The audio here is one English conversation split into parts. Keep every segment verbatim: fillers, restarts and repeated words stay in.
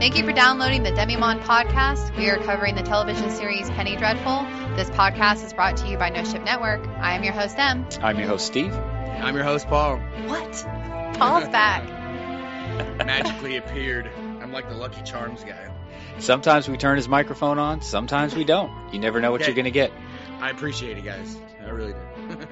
Thank you for downloading the Demimon podcast. We are covering the television series Penny Dreadful. This podcast is brought to you by No Ship Network. I am your host, Em. I'm your host, Steve. I'm your host, Paul. What? Paul's back. Magically appeared. I'm like the Lucky Charms guy. Sometimes we turn his microphone on, sometimes we don't. You never know what Okay. you're going to get. I appreciate it, guys. I really do.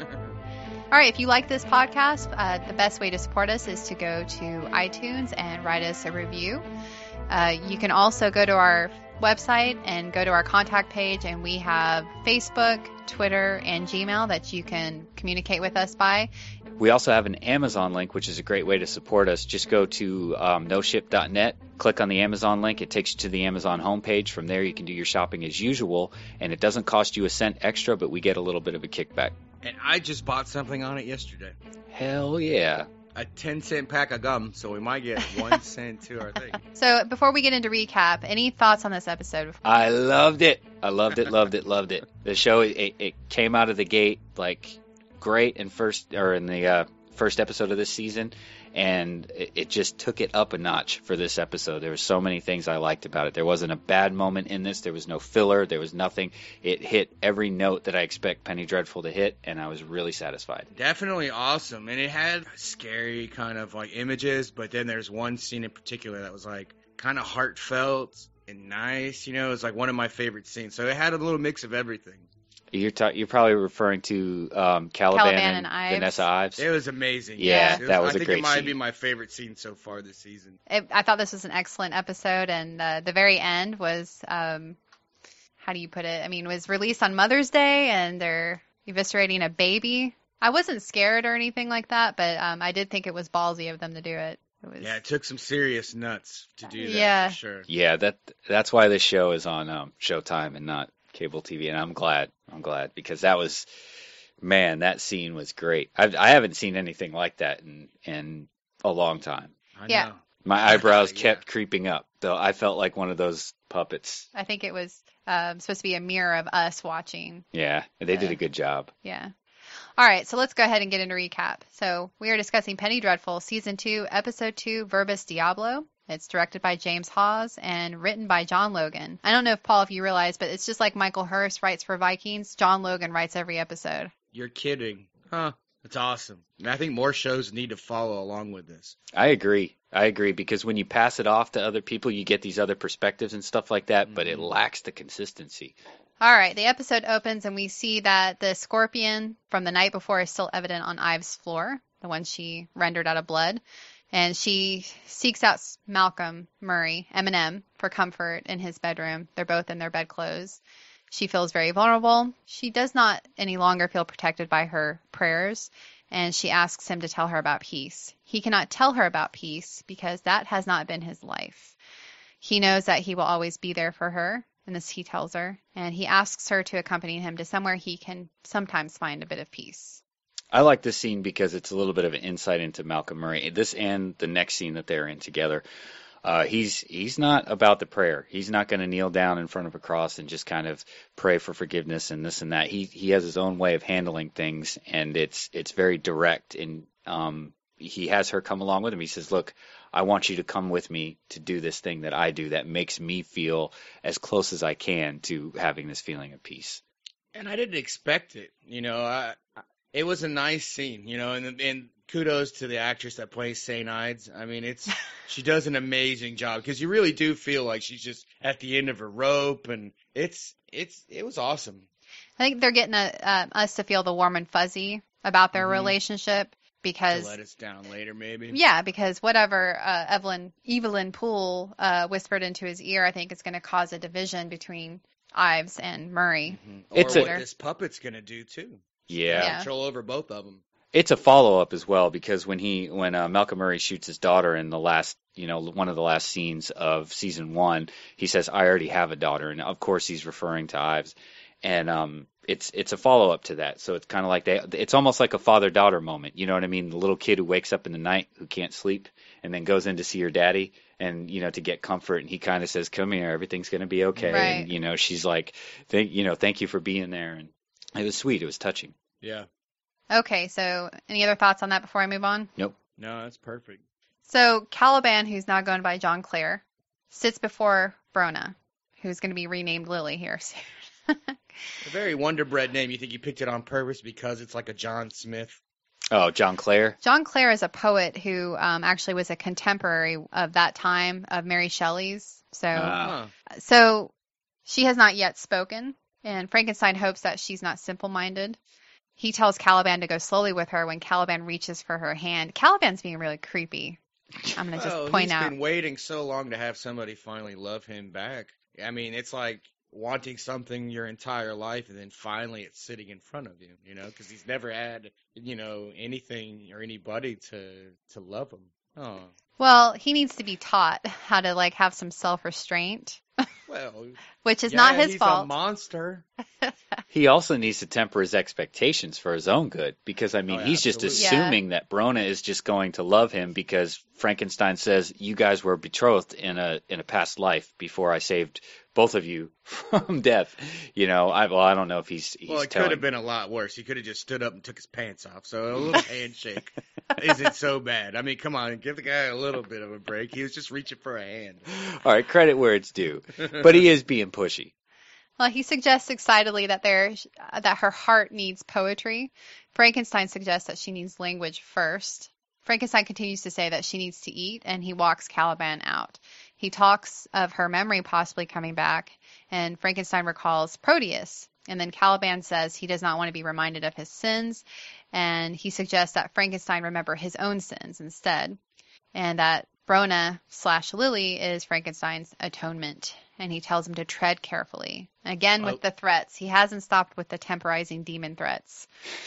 All right, if you like this podcast, uh, the best way to support us is to go to iTunes and write us a review. Uh, you can also go to our website and go to our contact page, and we have Facebook, Twitter, and Gmail that you can communicate with us by. We also have an Amazon link, which is a great way to support us. Just go to um, no ship dot net, click on the Amazon link. It takes you to the Amazon homepage. From there, you can do your shopping as usual, and it doesn't cost you a cent extra, but we get a little bit of a kickback. And I just bought something on it yesterday. Hell yeah. A ten cent pack of gum, so we might get one cent to our thing. So before we get into recap, any thoughts on this episode? I loved it. I loved it, loved it, loved it. The show, it, it came out of the gate like great in first or in the uh, first episode of this season, and it, it just took it up a notch for this episode. There were so many things I liked about it. There wasn't a bad moment in this. There was no filler. There was nothing. It hit every note that I expect Penny Dreadful to hit, and I was really satisfied. Definitely awesome. And it had scary kind of like images, but then there's one scene in particular that was like kind of heartfelt and nice. You know, it was like one of my favorite scenes. So it had a little mix of everything. You're ta- you're probably referring to um, Caliban, Caliban and, and Ives. Vanessa Ives. It was amazing. Yeah, It was, that was I a think great it might scene. be my favorite scene so far this season. It, I thought this was an excellent episode, and uh, the very end was, um, how do you put it? I mean, it was released on Mother's Day, and they're eviscerating a baby. I wasn't scared or anything like that, but um, I did think it was ballsy of them to do it. It was, Yeah, it took some serious nuts to do that, Yeah. for sure. Yeah, that that's why this show is on um, Showtime and not cable T V, and I'm glad. I'm glad because that was, man, that scene was great. I've, I haven't seen anything like that in in a long time. I Yeah. know. My eyebrows Yeah. kept creeping up, though. I felt like one of those puppets. I think it was um, supposed to be a mirror of us watching. Yeah, they did Yeah. a good job. Yeah. All right, so let's go ahead and get into recap. So we are discussing Penny Dreadful, Season two, Episode two, Verbus Diablo. It's directed by James Hawes and written by John Logan. I don't know if, Paul, if you realize, but it's just like Michael Hurst writes for Vikings. John Logan writes every episode. You're kidding. Huh. That's awesome. And I think more shows need to follow along with this. I agree. I agree because when you pass it off to other people, you get these other perspectives and stuff like that, but it lacks the consistency. All right, the episode opens and we see that the scorpion from the night before is still evident on Ives' floor, the one she rendered out of blood. And she seeks out Malcolm Murray, Eminem, for comfort in his bedroom. They're both in their bedclothes. She feels very vulnerable. She does not any longer feel protected by her prayers, and she asks him to tell her about peace. He cannot tell her about peace because that has not been his life. He knows that he will always be there for her, and this he tells her, and he asks her to accompany him to somewhere he can sometimes find a bit of peace. I like this scene because it's a little bit of an insight into Malcolm Murray. This and the next scene that they're in together. Uh, he's he's not about the prayer. He's not going to kneel down in front of a cross and just kind of pray for forgiveness and this and that. He he has his own way of handling things, and it's it's very direct. And um, he has her come along with him. He says, "Look, I want you to come with me to do this thing that I do that makes me feel as close as I can to having this feeling of peace." And I didn't expect it. You know, I, I, it was a nice scene, you know, and, and kudos to the actress that plays Saint Ides. I mean, it's she does an amazing job because you really do feel like she's just at the end of her rope, and it's it's it was awesome. I think they're getting a, uh, us to feel the warm and fuzzy about their Mhm. relationship because To let us down later, maybe. Yeah, because whatever uh, Evelyn Evelyn Poole uh, whispered into his ear, I think is going to cause a division between Ives and Murray. Mhm. It's or a- what this puppet's gonna do too. Yeah. Yeah. Control over both of them. It's a follow up as well because when he when uh, Malcolm Murray shoots his daughter in the last you know one of the last scenes of season one, he says, "I already have a daughter," and of course he's referring to Ives, and um, it's it's a follow up to that. So it's kind of like they it's almost like a father daughter moment. You know what I mean? The little kid who wakes up in the night who can't sleep and then goes in to see her daddy and you know to get comfort, and he kind of says, "Come here, everything's gonna be okay." Right. And you know she's like, "Thank you know thank you for being there," and it was sweet. It was touching. Yeah. Okay, so any other thoughts on that before I move on? Nope. No, that's perfect. So Caliban, who's now going by John Clare, sits before Brona, who's going to be renamed Lily here soon. A very Wonder Bread name. You think you picked it on purpose because it's like a John Smith? Oh, John Clare. John Clare is a poet who um, actually was a contemporary of that time of Mary Shelley's. So, Ah. Huh. so she has not yet spoken, and Frankenstein hopes that she's not simple-minded. He tells Caliban to go slowly with her when Caliban reaches for her hand. Caliban's being really creepy. I'm going to just Well, point he's out. been waiting so long to have somebody finally love him back. I mean, it's like wanting something your entire life, and then finally it's sitting in front of you, you know, because he's never had, you know, anything or anybody to to love him. Oh, Well, he needs to be taught how to like have some self-restraint, well, which is yeah, not his he's fault. a monster. He also needs to temper his expectations for his own good, because I mean, Oh, yeah, he's just absolutely. assuming that Brona is just going to love him because Frankenstein says you guys were betrothed in a in a past life before I saved both of you from death. You know, I well, I don't know if he's he's Well, it telling. could have been a lot worse. He could have just stood up and took his pants off. So a little handshake isn't so bad. I mean, come on, give the guy a little bit of a break. He was just reaching for a hand. All right, credit where it's due, but he is being pushy. Well, he suggests excitedly that there that her heart needs poetry. Frankenstein suggests that she needs language first. Frankenstein continues to say that she needs to eat, and he walks Caliban out. He talks of her memory possibly coming back, and Frankenstein recalls Proteus. And then Caliban says he does not want to be reminded of his sins, and he suggests that Frankenstein remember his own sins instead, and that Brona slash Lily is Frankenstein's atonement. And he tells him to tread carefully. Again, with Oh. the threats. He hasn't stopped with the temporizing demon threats.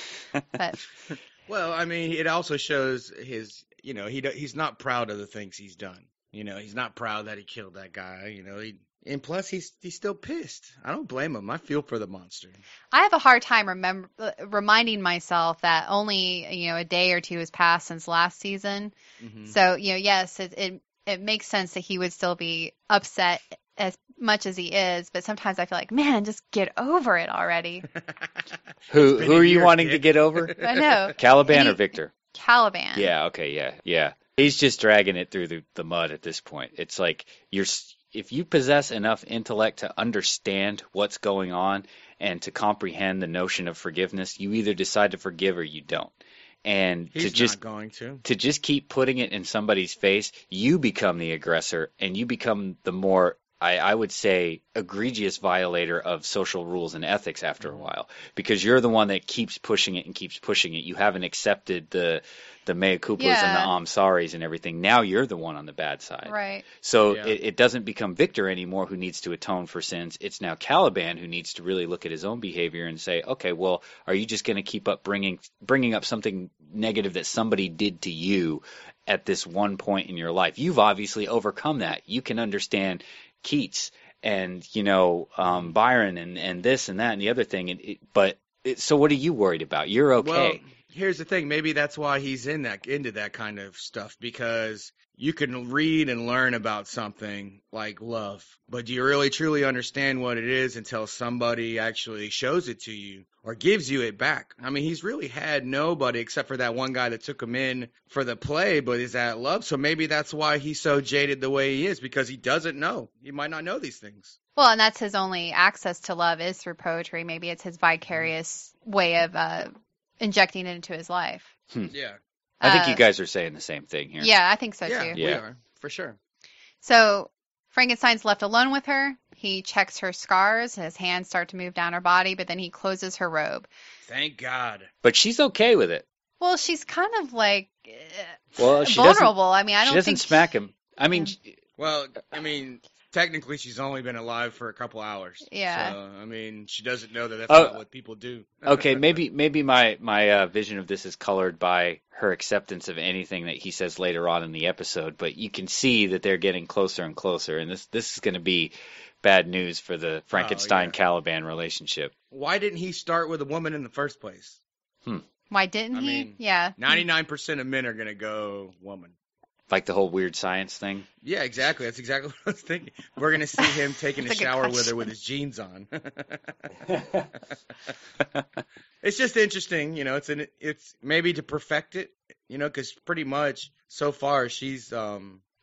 But Well, I mean, it also shows his, you know, he do- he's not proud of the things he's done. You know, he's not proud that he killed that guy. You know, he and plus he's he's still pissed. I don't blame him. I feel for the monster. I have a hard time remember uh, reminding myself that only, you know, a day or two has passed since last season. Mhm. So, you know, yes, it, it it makes sense that he would still be upset as much as he is, but sometimes I feel like, man, just get over it already. Who It's been who a are you year, wanting to kid. get over? I know. Caliban And or he- Victor? Caliban. Yeah, okay, yeah, yeah. He's just dragging it through the, the mud at this point. It's like you're s- if you possess enough intellect to understand what's going on and to comprehend the notion of forgiveness, you either decide to forgive or you don't. And He's to just not going to. to just keep putting it in somebody's face, you become the aggressor and you become the more I, I would say egregious violator of social rules and ethics after a while, because you're the one that keeps pushing it and keeps pushing it. You haven't accepted the the mea culpas and the Yeah. I'm sorries and everything. Now you're the one on the bad side. Right. So Yeah. it, it doesn't become Victor anymore who needs to atone for sins. It's now Caliban who needs to really look at his own behavior and say, okay, well, are you just going to keep up bringing bringing up something negative that somebody did to you at this one point in your life? You've obviously overcome that. You can understand Keats and, you know, um, Byron and, and this and that and the other thing. And it, but it, so what are you worried about? You're okay. Well, here's the thing. Maybe that's why he's in that into that kind of stuff, because you can read and learn about something like love, but do you really truly understand what it is until somebody actually shows it to you or gives you it back? I mean, he's really had nobody except for that one guy that took him in for the play, but is that love? So maybe that's why he's so jaded the way he is, because he doesn't know. He might not know these things. Well, and that's his only access to love is through poetry. Maybe it's his vicarious way of uh, injecting it into his life. Yeah. I think uh, you guys are saying the same thing here. Yeah, I think so yeah, too. we Yeah. are, for sure. So Frankenstein's left alone with her. He checks her scars. His hands start to move down her body, but then he closes her robe. Thank God. But she's okay with it. Well, she's kind of like uh, Well, she doesn't- vulnerable. I mean, I She don't doesn't think smack him. I mean, Yeah. she- Well, I mean, technically she's only been alive for a couple hours. Yeah. So, I mean, she doesn't know that that's Oh. not what people do. okay, maybe maybe my my uh, vision of this is colored by her acceptance of anything that he says later on in the episode. But you can see that they're getting closer and closer, and this this is going to be bad news for the Frankenstein Caliban relationship. Why didn't he start with a woman in the first place? why didn't I he? mean, yeah. ninety-nine percent of men are going to go woman. Like the whole weird science thing. Yeah, exactly. That's exactly what I was thinking. We're going to see him taking a That's a good shower with question. her with his jeans on. It's just interesting, you know, it's an, it's maybe to perfect it, you know, because pretty much so far she's um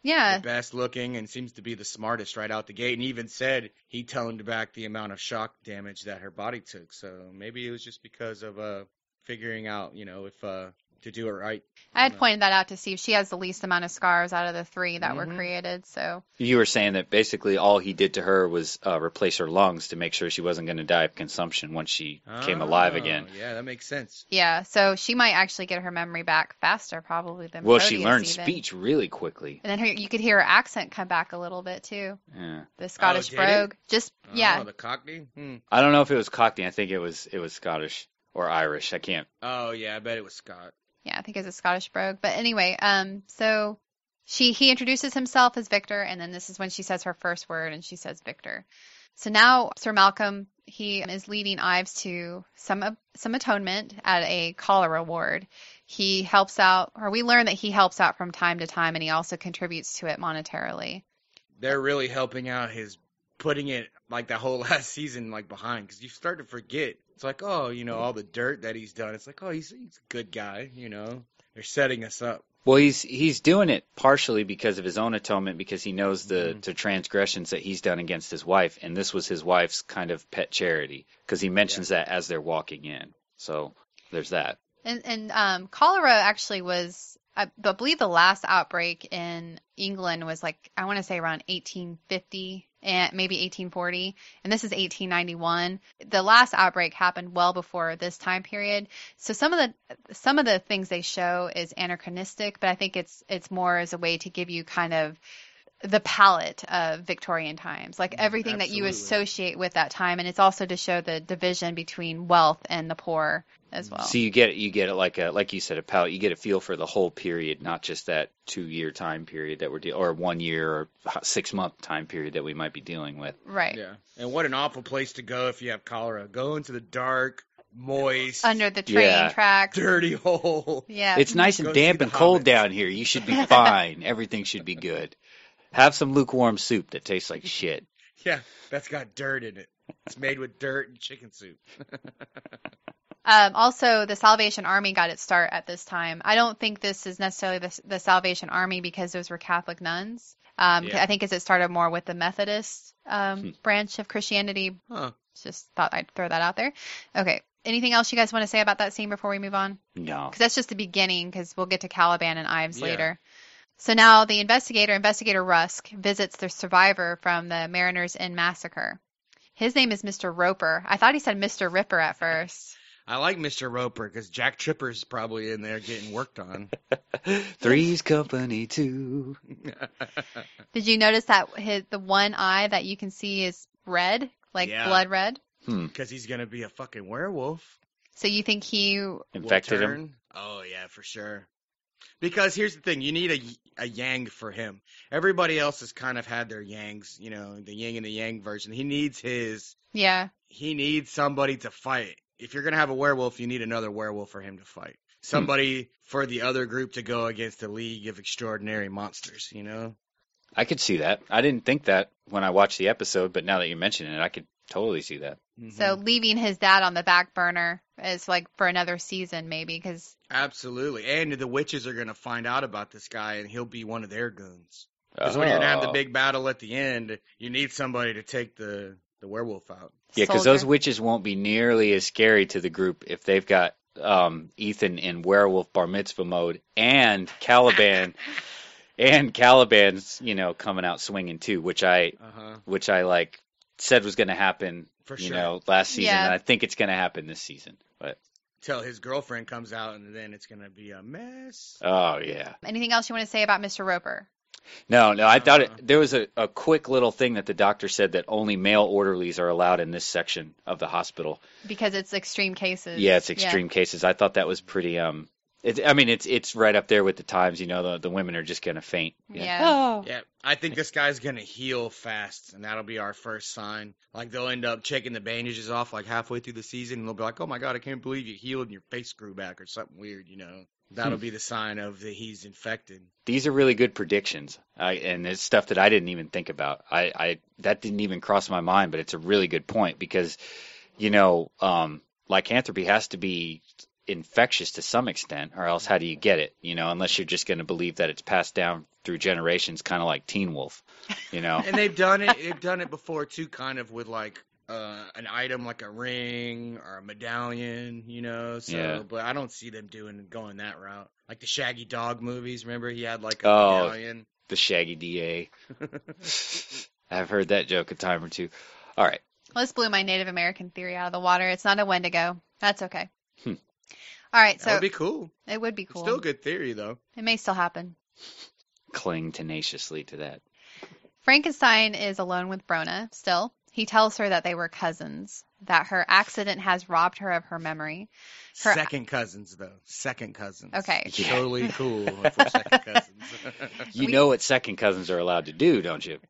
Yeah. the best looking and seems to be the smartest right out the gate. And even said he toned back the amount of shock damage that her body took. So maybe it was just because of uh figuring out, you know, if uh to do it right. I had pointed that out to Steve. She has the least amount of scars out of the three that Mhm. were created. So You were saying that basically all he did to her was uh, replace her lungs to make sure she wasn't going to die of consumption once she came alive Oh, again. Yeah, that makes sense. yeah, so she might actually get her memory back faster probably than Well, she Proteus learned even. speech really quickly. And then her, you could hear her accent come back a little bit too. Yeah. The Scottish did it? brogue. Just yeah. Oh, the Cockney? Hmm. I don't know if it was Cockney. I think it was it was Scottish or Irish. I can't. Oh, yeah, I bet it was Scott. Yeah, I think it's a Scottish brogue. But anyway, um, so she he introduces himself as Victor, and then this is when she says her first word, and she says Victor. So now Sir Malcolm, he is leading Ives to some some atonement at a cholera ward. He helps out, or we learn that he helps out from time to time, and he also contributes to it monetarily. They're really helping out his putting it like the whole last season like behind because you start to forget. It's like, oh, you know, all the dirt that he's done. It's like, oh, he's he's a good guy, you know. They're setting us up. Well, he's he's doing it partially because of his own atonement, because he knows the, Mhm. the transgressions that he's done against his wife, and this was his wife's kind of pet charity, because he mentions that as they're walking in. So there's that. And and um, cholera actually was, I believe, the last outbreak in England was like I want to say around eighteen fifty and maybe eighteen forty, and this is eighteen ninety-one. The last outbreak happened well before this time period. So some of the some of the things they show is anachronistic, but I think it's it's more as a way to give you kind of the palette of Victorian times, like everything that you Absolutely. associate with that time, and it's also to show the division between wealth and the poor as well. So you get it, you get it like a like you said a palette. You get a feel for the whole period, not just that two year time period that we're de- or one year or six month time period that we might be dealing with. Right. Yeah. And what an awful place to go if you have cholera. Go into the dark, moist, Under the train Yeah. tracks. dirty hole. Yeah. It's nice Go and see damp the and cold Hobbits. down here. You should be fine. Everything should be good. Have some lukewarm soup that tastes like shit. Yeah, that's got dirt in it. It's made with dirt and chicken soup. Um, also, the Salvation Army got its start at this time. I don't think this is necessarily the, the Salvation Army because those were Catholic nuns. Um, Yeah. I think as it started more with the Methodist um, Hmm. branch of Christianity. Huh. Just thought I'd throw that out there. Okay. Anything else you guys want to say about that scene before we move on? No. Because that's just the beginning, because we'll get to Caliban and Ives Yeah. later. So now the investigator, Investigator Rusk, visits the survivor from the Mariners Inn massacre. His name is Mister Roper. I thought he said Mister Ripper at first. I like Mister Roper because Jack Tripper's probably in there getting worked on. Three's company too. Did you notice that his, the one eye that you can see is red, like Yeah. blood red? Hmm. Because he's going to be a fucking werewolf. So you think he, Will Infected him. turn. Oh, yeah, for sure. Because here's the thing, you need a, a yang for him. Everybody else has kind of had their yangs, you know, the yin and the yang version. He needs his, yeah, he needs somebody to fight. If you're going to have a werewolf, you need another werewolf for him to fight. Somebody for the other group to go against the League of Extraordinary Monsters, you know? I could see that. I didn't think that when I watched the episode, but now that you mention it, I could totally see that. so leaving his dad on the back burner is like for another season maybe, because Absolutely. And the witches are going to find out about this guy, and he'll be one of their goons. Because when you're going to have the Oh. big battle at the end, you need somebody to take the, the werewolf out. Yeah, because those soldier. witches won't be nearly as scary to the group if they've got um, Ethan in werewolf bar mitzvah mode and Caliban and Caliban's, you know, coming out swinging too, which I, Uh-huh. which I like said was going to happen, For you sure. know, last season, Yeah. and I think it's going to happen this season. But Till his girlfriend comes out, and then it's going to be a mess. oh yeah, anything else you want to say about Mister Roper? no, no, I thought Uh. it. There was a, a quick little thing that the doctor said that only male orderlies are allowed in this section of the hospital. Because it's extreme cases. Yeah, it's extreme cases. I thought that was pretty. Um, it, I mean, it's it's right up there with the times. You know, the the women are just gonna faint. Yeah. Yeah, I think this guy's going to heal fast, and that'll be our first sign. Like, they'll end up taking the bandages off, like, halfway through the season, and they'll be like, oh, my God, I can't believe you healed and your face grew back, or something weird, you know? That'll Hmm. be the sign of that he's infected. These are really good predictions, I, and it's stuff that I didn't even think about. I, I that didn't even cross my mind, but it's a really good point because, you know, um, lycanthropy has to be infectious to some extent, or else how do you get it? You know, unless you're just going to believe that it's passed down through generations, kind of like Teen Wolf. You know, And they've done it. They've done it before too, kind of with like uh, an item like a ring or a medallion. You know, so Yeah. but I don't see them doing going that route. Like the Shaggy Dog movies. Remember, he had like a Oh. medallion. the Shaggy D A. I've heard that joke a time or two. All right. Well, this blew my Native American theory out of the water. It's not a Wendigo. That's okay. Hmm. All right, That so would be cool. it would be It's cool. still a good theory though. It may still happen. Cling tenaciously to that. Frankenstein is alone with Brona still. He tells her that they were cousins, that her accident has robbed her of her memory. Her- Second cousins though. Second cousins. Okay. It's Yeah. totally cool if we're second cousins. You We- know what second cousins are allowed to do, don't you?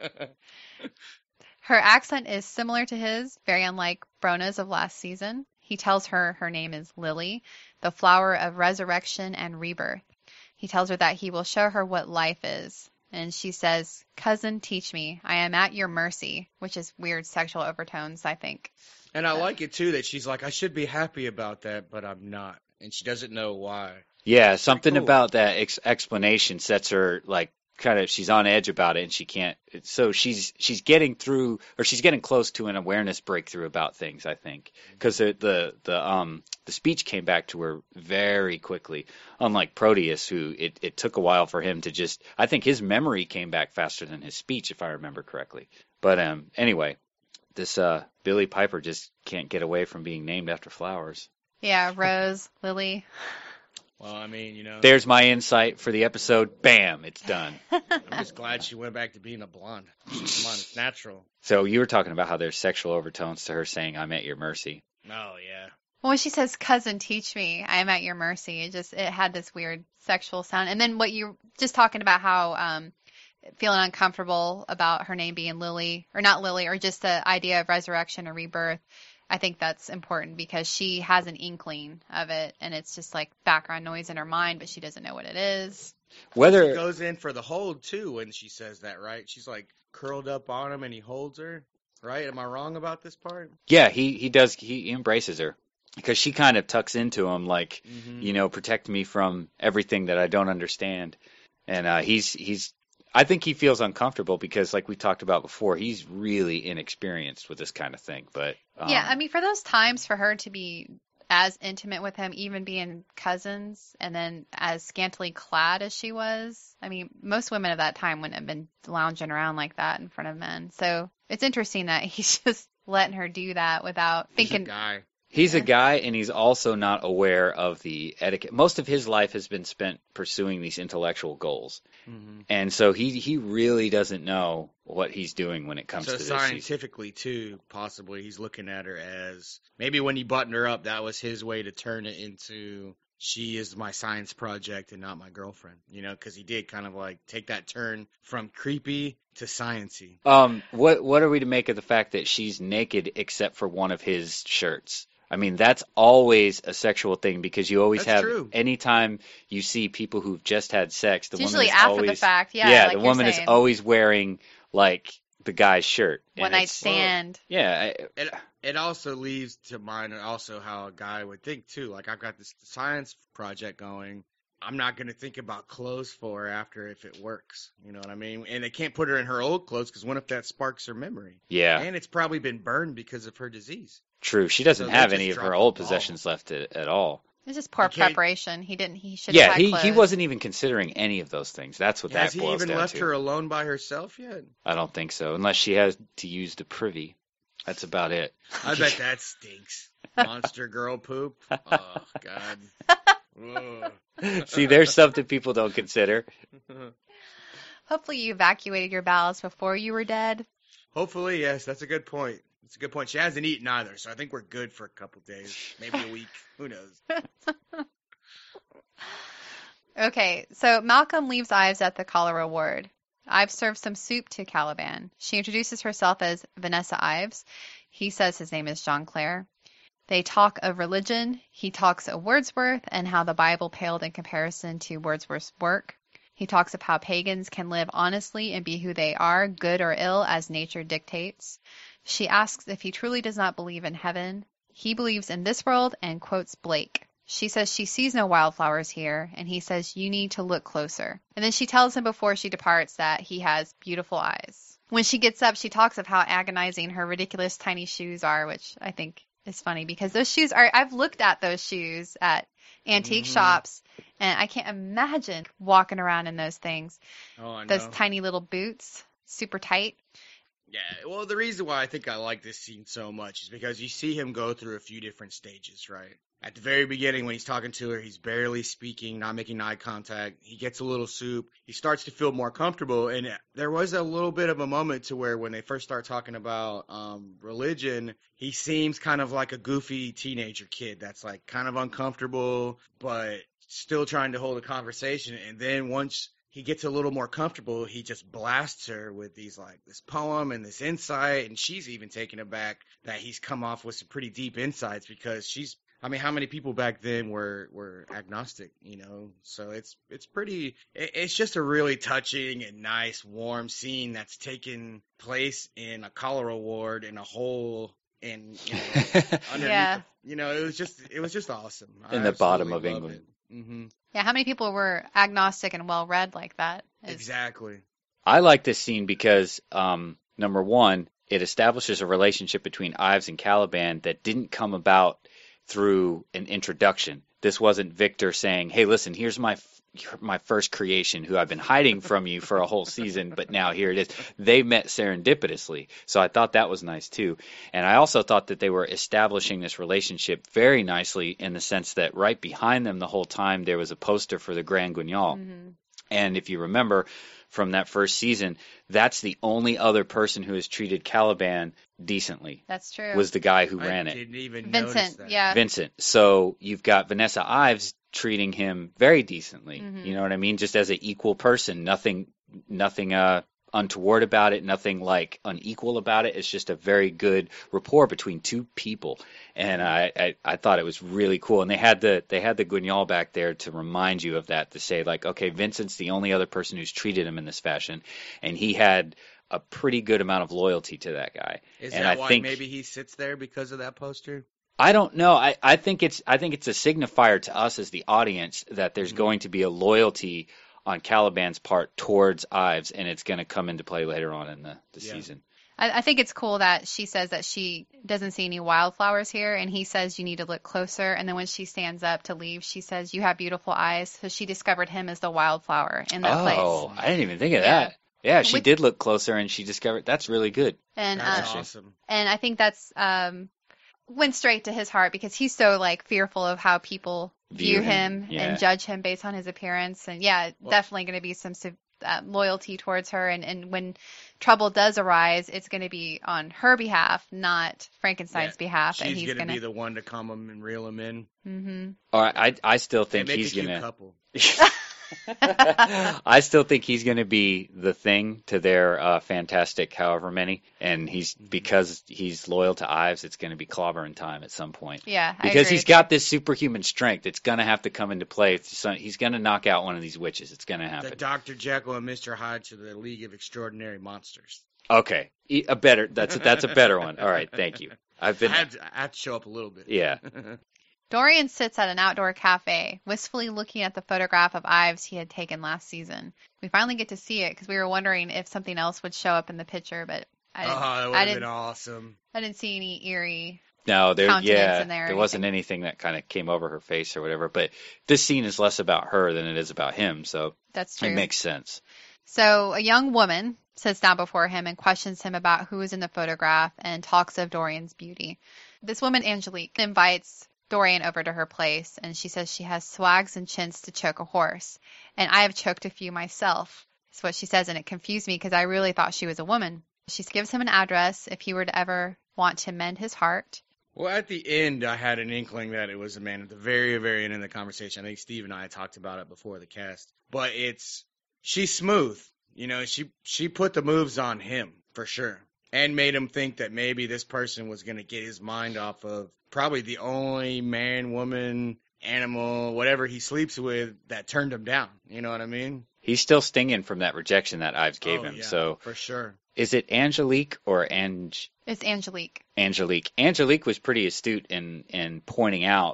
Her accent is similar to his, very unlike Brona's of last season. He tells her her name is Lily, the flower of resurrection and rebirth. He tells her that he will show her what life is. And she says, "Cousin, teach me. I am at your mercy," which is weird sexual overtones, I think. And I like it too that she's like, I should be happy about that, but I'm not, and she doesn't know why. Yeah, something cool. about that ex- explanation sets her like kind of she's on edge about it, and she can't. It's, so she's she's getting through, or she's getting close to an awareness breakthrough about things. I think because the, the the um the speech came back to her very quickly, unlike Proteus, who it it took a while for him to just. I think his memory came back faster than his speech, if I remember correctly. But um anyway, this uh Billy Piper just can't get away from being named after flowers. Yeah, Rose, Lily. Well, I mean, you know, There's my insight for the episode. Bam, it's done. I'm just glad she went back to being a blonde. Come on, it's natural. So you were talking about how there's sexual overtones to her saying, "I'm at your mercy." Oh yeah. Well, when she says, "Cousin, teach me. I am at your mercy," it just it had this weird sexual sound. And then what you just talking about how um feeling uncomfortable about her name being Lily, or not Lily, or just the idea of resurrection or rebirth. I think that's important because she has an inkling of it, and it's just like background noise in her mind, but she doesn't know what it is. She Whether goes in for the hold too when she says that, right? She's like curled up on him and he holds her, right? Am I wrong about this part? yeah, he he does he embraces her because she kind of tucks into him like, Mm-hmm. you know, protect me from everything that I don't understand. And uh, he's he's I think he feels uncomfortable because, like we talked about before, he's really inexperienced with this kind of thing. But um, Yeah, I mean, for those times for her to be as intimate with him, even being cousins, and then as scantily clad as she was, I mean, most women of that time wouldn't have been lounging around like that in front of men. So it's interesting that he's just letting her do that without He's a thinking. guy. he's Yeah. a guy, and he's also not aware of the etiquette. Most of his life has been spent pursuing these intellectual goals, Mm-hmm. and so he he really doesn't know what he's doing when it comes So to this. He's- scientifically too, possibly he's looking at her as maybe when he buttoned her up, that was his way to turn it into she is my science project and not my girlfriend. You know, because he did kind of like take that turn from creepy to sciency. Um, what what are we to make of the fact that she's naked except for one of his shirts? I mean, that's always a sexual thing because you always That's have true. anytime you see people who've just had sex, the It's woman usually is after always the fact, yeah. yeah, like the you're woman is saying. always wearing like the guy's shirt. And One night it's- stand. Yeah, I- It it also leaves to mind also how a guy would think too. Like I've got this science project going. I'm not going to think about clothes for her after if it works. You know what I mean? And they can't put her in her old clothes because what if that sparks her memory? yeah, And it's probably been burned because of her disease. true. She doesn't So they have just any of drop her the old ball. possessions left at, at all. It's just poor You can't- preparation. He didn't. He should. Yeah, have had he he clothes. wasn't even considering any of those things. That's what Has that he boils even down left to. her alone by herself yet? I don't think so, unless she has to use the privy. That's about it. I bet that stinks. Monster girl poop. Oh God. Ugh. See, there's something people don't consider. Hopefully, you evacuated your bowels before you were dead. Hopefully, yes. That's a good point. That's a good point. She hasn't eaten either, so I think we're good for a couple days, maybe a week. Who knows? Okay, so Malcolm leaves Ives at the cholera ward. Ives serves some soup to Caliban. She introduces herself as Vanessa Ives. He says his name is Jean Claire. They talk of religion. He talks of Wordsworth and how the Bible paled in comparison to Wordsworth's work. He talks of how pagans can live honestly and be who they are, good or ill, as nature dictates. She asks if he truly does not believe in heaven. He believes in this world and quotes Blake. She says she sees no wildflowers here, and he says, you need to look closer. And then she tells him before she departs that he has beautiful eyes. When she gets up, she talks of how agonizing her ridiculous tiny shoes are, which I think is funny because those shoes are, I've looked at those shoes at antique Mhm. shops, and I can't imagine walking around in those things. Oh, I know. Those tiny little boots, super tight. Yeah, well, the reason why I think I like this scene so much is because you see him go through a few different stages, right? At the very beginning, when he's talking to her, he's barely speaking, not making eye contact. He gets a little soup. He starts to feel more comfortable. And there was a little bit of a moment to where when they first start talking about um, religion, he seems kind of like a goofy teenager kid that's like kind of uncomfortable, but still trying to hold a conversation. And then once he gets a little more comfortable, he just blasts her with these like this poem and this insight. And she's even taken aback that he's come off with some pretty deep insights because she's, I mean, how many people back then were, were agnostic, you know? So it's it's pretty, it, it's just a really touching and nice, warm scene that's taken place in a cholera ward in a hole in, you know, underneath, Yeah. the, you know, it was just, it was just awesome. I In the bottom absolutely of love England. it. Mm-hmm. Yeah, how many people were agnostic and well-read like that? Is- Exactly. I like this scene because, um, number one, it establishes a relationship between Ives and Caliban that didn't come about through an introduction. This wasn't Victor saying, hey, listen, here's my my first creation who I've been hiding from you for a whole season, but now here it is. They met serendipitously. So I thought that was nice too. And I also thought that they were establishing this relationship very nicely in the sense that right behind them the whole time there was a poster for the Grand Guignol. Mhm. And if you remember from that first season, that's the only other person who has treated Caliban decently, That's true. was the guy who I ran it, didn't even notice Vincent, that. yeah. Vincent. So you've got Vanessa Ives treating him very decently. Mhm. You know what I mean? Just as an equal person, nothing, nothing uh, untoward about it, nothing like unequal about it. It's just a very good rapport between two people, and I, I, I thought it was really cool. And they had the they had the Guignol back there to remind you of that, to say like, okay, Vincent's the only other person who's treated him in this fashion, and he had a pretty good amount of loyalty to that guy. Is and that I why think, maybe he sits there because of that poster? I don't know. I, I think it's I think it's a signifier to us as the audience that there's Mhm. going to be a loyalty on Caliban's part towards Ives, and it's going to come into play later on in the, the Yeah. season. I, I think it's cool that she says that she doesn't see any wildflowers here, and he says you need to look closer. And then when she stands up to leave, she says you have beautiful eyes. So she discovered him as the wildflower in that place. Oh, I didn't even think of Yeah. that. Yeah, she With- did look closer, and she discovered that's really good. And That's uh, awesome. and I think that's um went straight to his heart because he's so like fearful of how people view, View him, him, yeah. and judge him based on his appearance. And yeah, Well- definitely going to be some civ- uh, loyalty towards her. And, and when trouble does arise, it's going to be on her behalf, not Frankenstein's Yeah, behalf. and She's he's gonna gonna be the one to come him and reel him in. Mm-hmm. All right, I I still And think make he's a cute gonna. couple. I still think he's going to be the thing to their uh, fantastic however many, and he's Mhm. because he's loyal to Ives, it's going to be clobbering time at some point. Yeah, I Because agree he's with got this superhuman strength. It's going to have to come into play. It's so- He's going to knock out one of these witches. It's going to The happen. Doctor Jekyll and Mister Hyde to the League of Extraordinary Monsters. Okay, E- a better. That's a, that's a better one. All right, thank you. I've I been. have, to, I have to show up a little bit. Yeah. Dorian sits at an outdoor cafe, wistfully looking at the photograph of Ives he had taken last season. We finally get to see it because we were wondering if something else would show up in the picture, but I Oh, didn't, that would I have didn't, been awesome. I didn't see any eerie. No, there. Countenance Yeah, in there or there wasn't anything that kind of came over her face or whatever. But this scene is less about her than it is about him, so That's true. it makes sense. So a young woman sits down before him and questions him about who is in the photograph and talks of Dorian's beauty. This woman, Angelique, invites Dorian over to her place, and she says she has swags and chins to choke a horse. And I have choked a few myself. That's what she says, and it confused me because I really thought she was a woman. She gives him an address if he were to ever want to mend his heart. Well, at the end, I had an inkling that it was a man. At the very, very end of the conversation, I think Steve and I had talked about it before the cast. But it's she's smooth. You know, she she put the moves on him for sure, and made him think that maybe this person was going to get his mind off of probably the only man, woman, animal, whatever he sleeps with that turned him down. You know what I mean? He's still stinging from that rejection that Ives gave Oh, him. yeah, So for sure. is it Angelique or Ange? It's Angelique. Angelique. Angelique was pretty astute in in pointing out that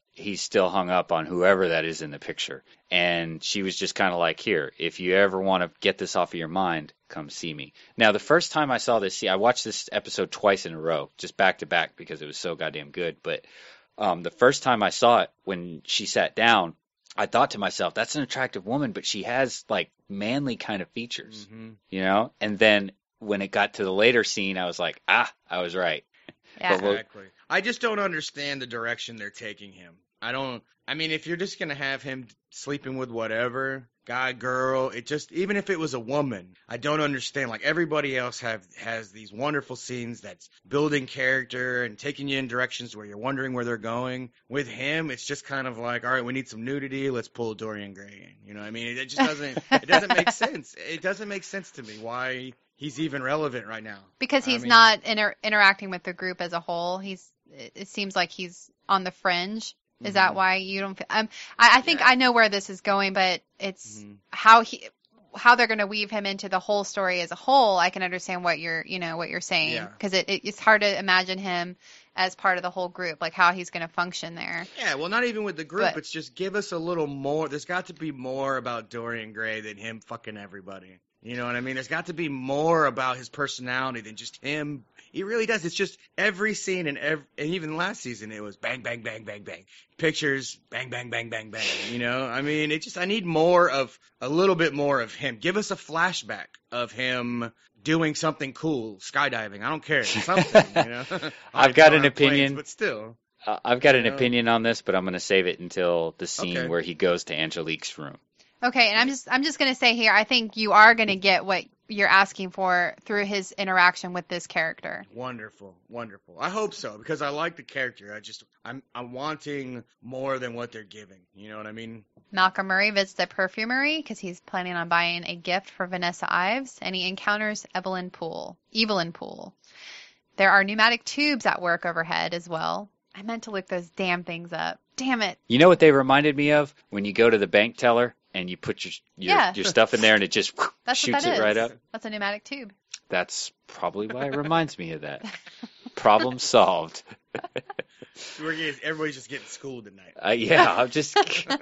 he's still hung up on whoever that is in the picture. And she was just kind of like, here, if you ever want to get this off of your mind, come see me. Now, the first time I saw this, see, I watched this episode twice in a row, just back to back because it was so goddamn good. But um, the first time I saw it, when she sat down, I thought to myself, that's an attractive woman, but she has like manly kind of features, Mm-hmm. you know? And then when it got to the later scene, I was like, ah, I was right. Yeah. But we'll- Exactly. I just don't understand the direction they're taking him. I don't. I mean, if you're just gonna have him sleeping with whatever guy, girl, it just even if it was a woman, I don't understand. Like everybody else have has these wonderful scenes that's building character and taking you in directions where you're wondering where they're going. With him, it's just kind of like, all right, we need some nudity, let's pull Dorian Gray in. You know what I mean? It, it just doesn't. It doesn't make sense. It doesn't make sense to me why he's even relevant right now. Because I he's mean- not inter- interacting with the group as a whole. He's. It it seems like he's on the fringe. Is that Mhm. why you don't? Feel, um, I, I think Yeah. I know where this is going, but it's Mhm. how he, how they're going to weave him into the whole story as a whole. I can understand what you're, you know, what you're saying, Yeah. because it, it, it's hard to imagine him as part of the whole group, like how he's going to function there. Yeah, well, not even with the group. But- It's just give us a little more. There's got to be more about Dorian Gray than him fucking everybody. You know what I mean? There's got to be more about his personality than just him. He really does. It's just every scene and every, and even last season it was bang, bang, bang, bang, bang. Pictures, bang, bang, bang, bang, bang. You know, I mean, it just, I need more of, a little bit more of him. Give us a flashback of him doing something cool, skydiving. I don't care. Something, you know? I've got Flying an on planes, opinion. but still. Uh, I've got an You know? opinion on this, but I'm going to save it until the scene Okay. where he goes to Angelique's room. Okay, and I'm just, I'm just going to say here, I think you are going to get what you're asking for through his interaction with this character. Wonderful, wonderful. I hope so because I like the character. I just I'm I'm wanting more than what they're giving. You know what I mean? Malcolm Murray visits a perfumery because he's planning on buying a gift for Vanessa Ives, and he encounters Evelyn Poole. Evelyn Poole. There are pneumatic tubes at work overhead as well. I meant to look those damn things up. Damn it. You know what they reminded me of? When you go to the bank teller and you put your your, Yeah. your stuff in there and it just That's shoots what that it is. right up. That's a pneumatic tube. That's probably why it reminds me of that. Problem solved. We're getting, everybody's just getting schooled tonight. Uh, yeah, I'm just.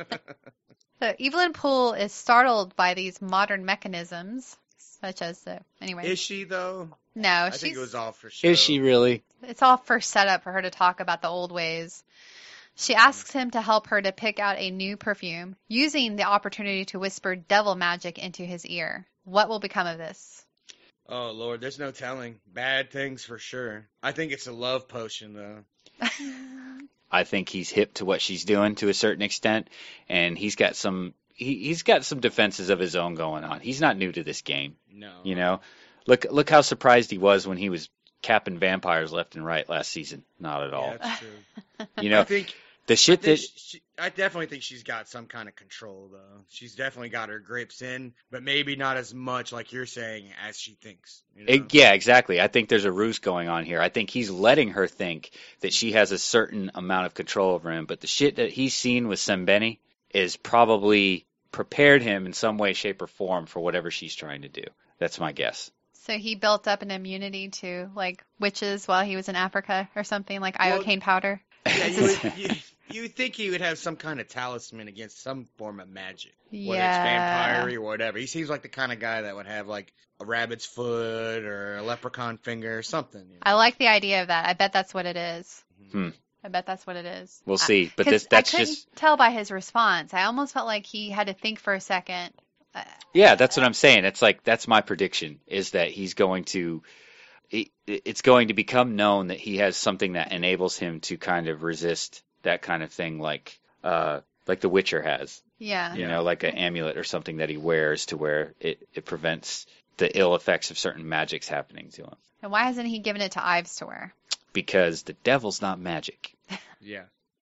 So Evelyn Poole is startled by these modern mechanisms, such as the anyway. Is she though? no, I she's think it was all for show. Is she really? it's all first set up for her to talk about the old ways. She asks him to help her to pick out a new perfume, using the opportunity to whisper devil magic into his ear. What will become of this? Oh Lord, there's no telling. Bad things for sure. I think it's a love potion though. I think he's hip to what she's doing to a certain extent, and he's got some. He, he's got some defenses of his own going on. He's not new to this game, No. you know. Look, look how surprised he was when he was capping vampires left and right last season. Not at all. Yeah, that's true. You I know, think the I, shit think that. she, I definitely think she's got some kind of control, though. She's definitely got her grips in, but maybe not as much, like you're saying, as she thinks. You know? It- yeah, exactly. I think there's a ruse going on here. I think he's letting her think that she has a certain amount of control over him, but the shit that he's seen with Sembeni is probably prepared him in some way, shape, or form for whatever she's trying to do. That's my guess. So he built up an immunity to like witches while he was in Africa or something, like Well, iocane powder. Yeah, you would, you, you would think he would have some kind of talisman against some form of magic. Whether Yeah. it's vampire or whatever. He seems like the kind of guy that would have, like, a rabbit's foot or a leprechaun finger or something. You know? I like the idea of that. I bet that's what it is. Hmm. I bet that's what it is. We'll I- see. But 'cause this, that's I couldn't just. tell by his response. I almost felt like he had to think for a second. Uh, Yeah, that's what I'm saying. It's like that's my prediction is that he's going to it- it's going to become known that he has something that enables him to kind of resist that kind of thing like uh like the Witcher has, yeah. you Yeah. know, like an amulet or something that he wears to where it, it prevents the ill effects of certain magics happening to him And why hasn't he given it to Ives to wear? because the devil's not magic. Yeah.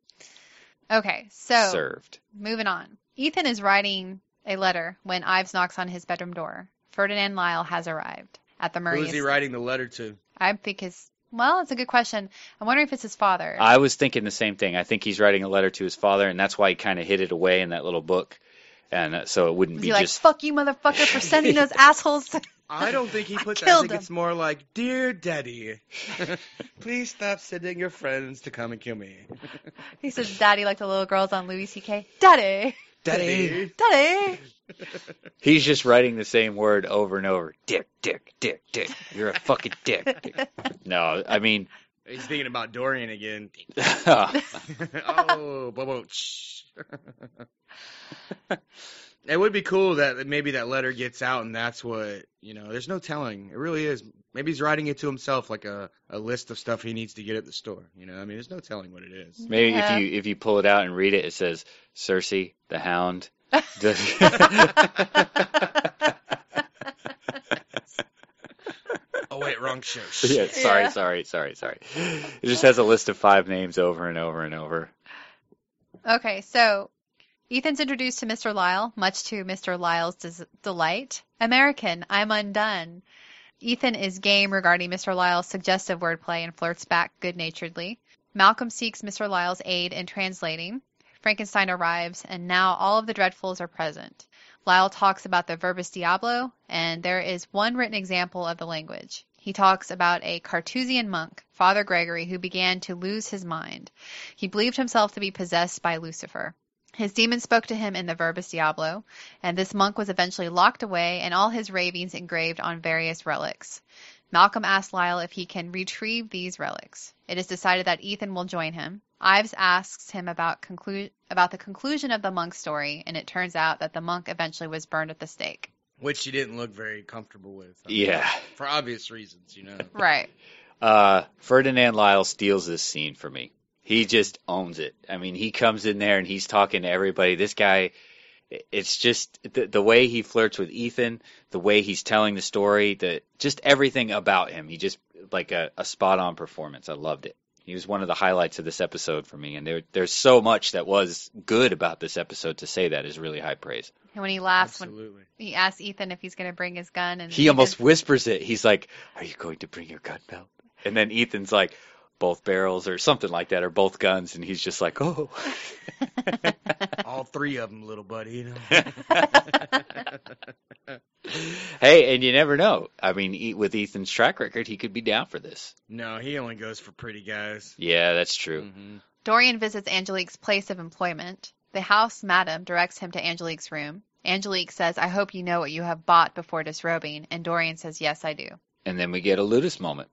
Okay, so Served. moving on. Ethan is writing a letter when Ives knocks on his bedroom door. Ferdinand Lyle has arrived at the Murray. Who's he writing the letter to? I think his. Well, it's a good question. I'm wondering if it's his father. I was thinking the same thing. I think he's writing a letter to his father, and that's why he kind of hid it away in that little book. And uh, so it wouldn't Was be he like, just fuck you, motherfucker, for sending those assholes? I don't think he I puts that. I killed think him. it's more like, dear Daddy, please stop sending your friends to come and kill me. He says daddy like the little girls on Louis C K. Daddy! Daddy. Daddy! he's just writing the same word over and over. Dick, dick, dick, dick. You're a fucking dick. dick. No, I mean, He's thinking about Dorian again. uh, Oh, Bobo. It would be cool that maybe that letter gets out and that's what, you know, there's no telling. It really is. Maybe he's writing it to himself like a, a list of stuff he needs to get at the store. You know, I mean, there's no telling what it is. maybe Yeah. if you if you pull it out and read it, it says Cersei, the Hound. does- Oh, wait, wrong show. yeah, sorry, Yeah. sorry, sorry, sorry. It just has a list of five names over and over and over. Okay, so Ethan's introduced to Mister Lyle, much to Mister Lyle's des- delight. American, I'm undone. Ethan is game regarding Mister Lyle's suggestive wordplay and flirts back good-naturedly. Malcolm seeks Mister Lyle's aid in translating. Frankenstein arrives, and now all of the Dreadfuls are present. Lyle talks about the Verbus Diablo, and there is one written example of the language. He talks about a Carthusian monk, Father Gregory, who began to lose his mind. He believed himself to be possessed by Lucifer. His demon spoke to him in the Verbus Diablo, and this monk was eventually locked away and all his ravings engraved on various relics. Malcolm asks Lyle if he can retrieve these relics. It is decided that Ethan will join him. Ives asks him about conclu- about the conclusion of the monk's story, and it turns out that the monk eventually was burned at the stake. Which he didn't look very comfortable with. I mean, Yeah. For obvious reasons, you know. Right. Uh, Ferdinand Lyle steals this scene for me. He just owns it. I mean, he comes in there and he's talking to everybody. This guy, it's just the, the way he flirts with Ethan, the way he's telling the story, the just everything about him. He just like a, a spot on performance. I loved it. He was one of the highlights of this episode for me, and there, there's so much that was good about this episode to say that is really high praise. And when he laughs, when Absolutely. he asks Ethan if he's going to bring his gun, and He Ethan- almost whispers it. He's like, "Are you going to bring your gun belt?" And then Ethan's like, "Both barrels," or something like that, or both guns, and he's just like, "Oh." All three of them, little buddy, you know. Hey, and you never know. I mean, e- with Ethan's track record, he could be down for this. No, he only goes for pretty guys. Yeah, that's true. Mm-hmm. Dorian visits Angelique's place of employment. The house madam directs him to Angelique's room. Angelique says, "I hope you know what you have bought before disrobing," and Dorian says, "Yes, I do." And then we get a Ludus moment.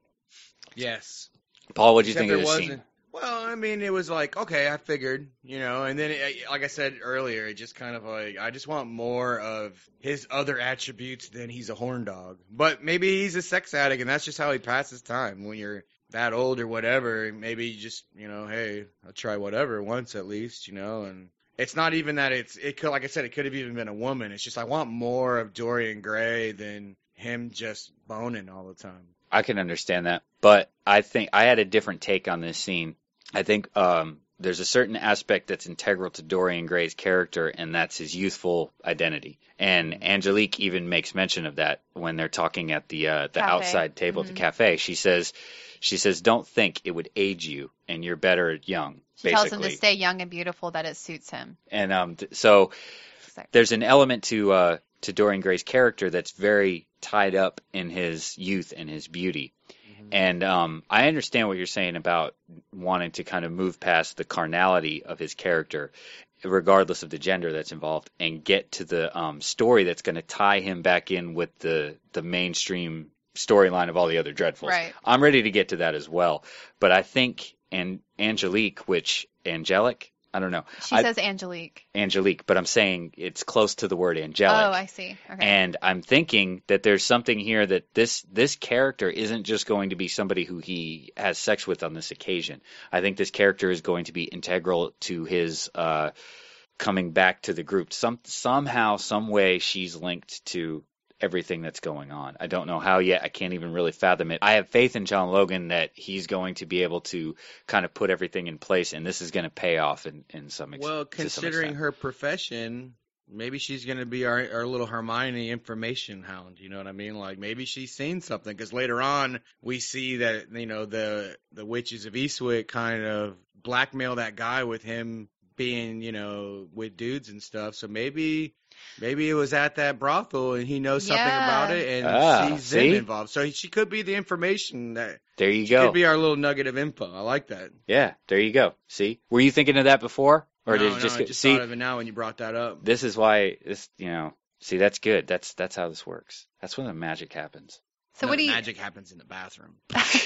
Yes. Paul, what do you Except think of there this wasn't- scene? Well, I mean, it was like, okay, I figured, you know, and then, it, like I said earlier, it just kind of like, I just want more of his other attributes than he's a horn dog. But maybe he's a sex addict, and that's just how he passes time. When you're that old or whatever, maybe you just, you know, hey, I'll try whatever once at least, you know, and it's not even that it's, it could, like I said, it could have even been a woman. It's just, I want more of Dorian Gray than him just boning all the time. I can understand that, but I think I had a different take on this scene. I think um, there's a certain aspect that's integral to Dorian Gray's character, and that's his youthful identity. And Angelique even makes mention of that when they're talking at the uh, the Cafe. outside table at Mhm. the cafe. She says, she says, "Don't think it would age you, and you're better young." She tells him basically. to stay young and beautiful, that it suits him. And um, th- so She's like, there's an element to uh, to Dorian Gray's character that's very tied up in his youth and his beauty. And um, I understand what you're saying about wanting to kind of move past the carnality of his character, regardless of the gender that's involved, and get to the um, story that's going to tie him back in with the, the mainstream storyline of all the other Dreadfuls. Right. I'm ready to get to that as well. But I think and Angelique, which Angelic, I don't know. she I- says Angelique. Angelique, but I'm saying it's close to the word angelic. Oh, I see. Okay. And I'm thinking that there's something here that this this character isn't just going to be somebody who he has sex with on this occasion. I think this character is going to be integral to his uh, coming back to the group. Some somehow, some way, she's linked to everything that's going on. I don't know how yet. I can't even really fathom it. I have faith in John Logan that he's going to be able to kind of put everything in place, and this is going to pay off in, in some ex- Well, to some considering extent. her profession, maybe she's going to be our, our little Hermione information hound. You know what I mean? Like maybe she's seen something because later on we see that, you know, the the witches of Eastwick kind of blackmail that guy with him being, you know, with dudes and stuff. So maybe, maybe it was at that brothel and he knows something Yeah. about it and Ah, sees see? them involved. So she could be the information that There you she go. could be our little nugget of info. I like that. Yeah, there you go. See? Were you thinking of that before? Or no, did you no, just I get, just see? thought of it now when you brought that up. This is why this, you know, see, that's good. That's that's how this works. That's when the magic happens. So No, what do you? magic happens in the bathroom.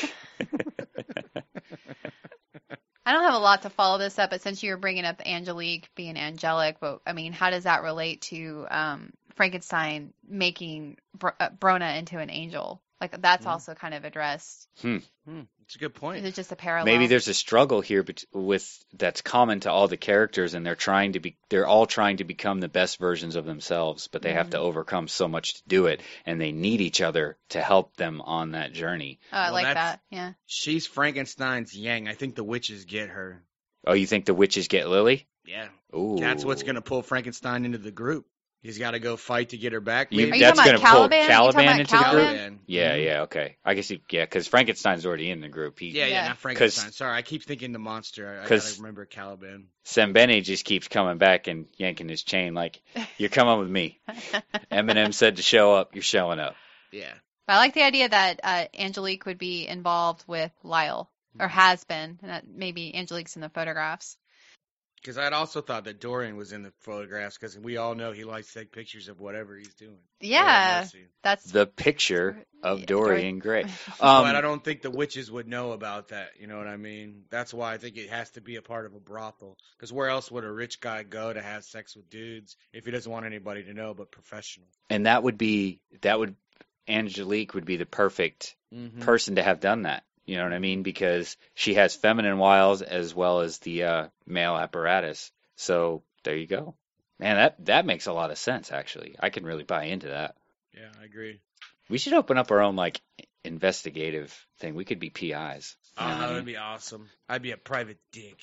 I don't have a lot to follow this up, but since you were bringing up Angelique being angelic, but I mean, how does that relate to um, Frankenstein making Br- uh, Brona into an angel? Like that's Hmm. also kind of addressed. Hmm, it's a good Is point. it just a parallel? Maybe there's a struggle here bet- with that's common to all the characters, and they're trying to be they're all trying to become the best versions of themselves, but they have to Mhm. overcome so much to do it, and they need each other to help them on that journey. Oh, I Well, like that's- that. Yeah. She's Frankenstein's Yang. I think the witches get her. Oh, you think the witches get Lily? Yeah. Ooh, That's what's going to pull Frankenstein into the group. He's got to go fight to get her back. You- Are maybe. you that's talking gonna about pull Caliban? Are you talking Caliban about into the group? Caliban? Yeah, Mhm. yeah, okay. I guess he, yeah, because Frankenstein's already in the group. He, Yeah, yeah, Yeah. not Frankenstein. Sorry, I keep thinking the monster. I, I 'Cause- gotta remember Caliban. Sembene just keeps coming back and yanking his chain like, "You're coming with me." Eminem said to show up. You're showing up. Yeah. I like the idea that uh, Angelique would be involved with Lyle, or has been, and that maybe Angelique's in the photographs. Because I'd also thought that Dorian was in the photographs because we all know he likes to take pictures of whatever he's doing. Yeah, Lord mercy. that's The picture of Yeah, Dorian Gray. but I Um, don't think the witches would know about that. You know what I mean? That's why I think it has to be a part of a brothel. Because where else would a rich guy go to have sex with dudes if he doesn't want anybody to know but professional? and that would be that would Angelique would be the perfect Mm-hmm. person to have done that. You know what I mean? Because she has feminine wiles as well as the uh, male apparatus. So there you go. Man, that that makes a lot of sense. Actually, I can really buy into that. Yeah, I agree. We should open up our own like investigative thing. We could be P Is. Oh, You know what that I would be awesome. I'd be a private dick.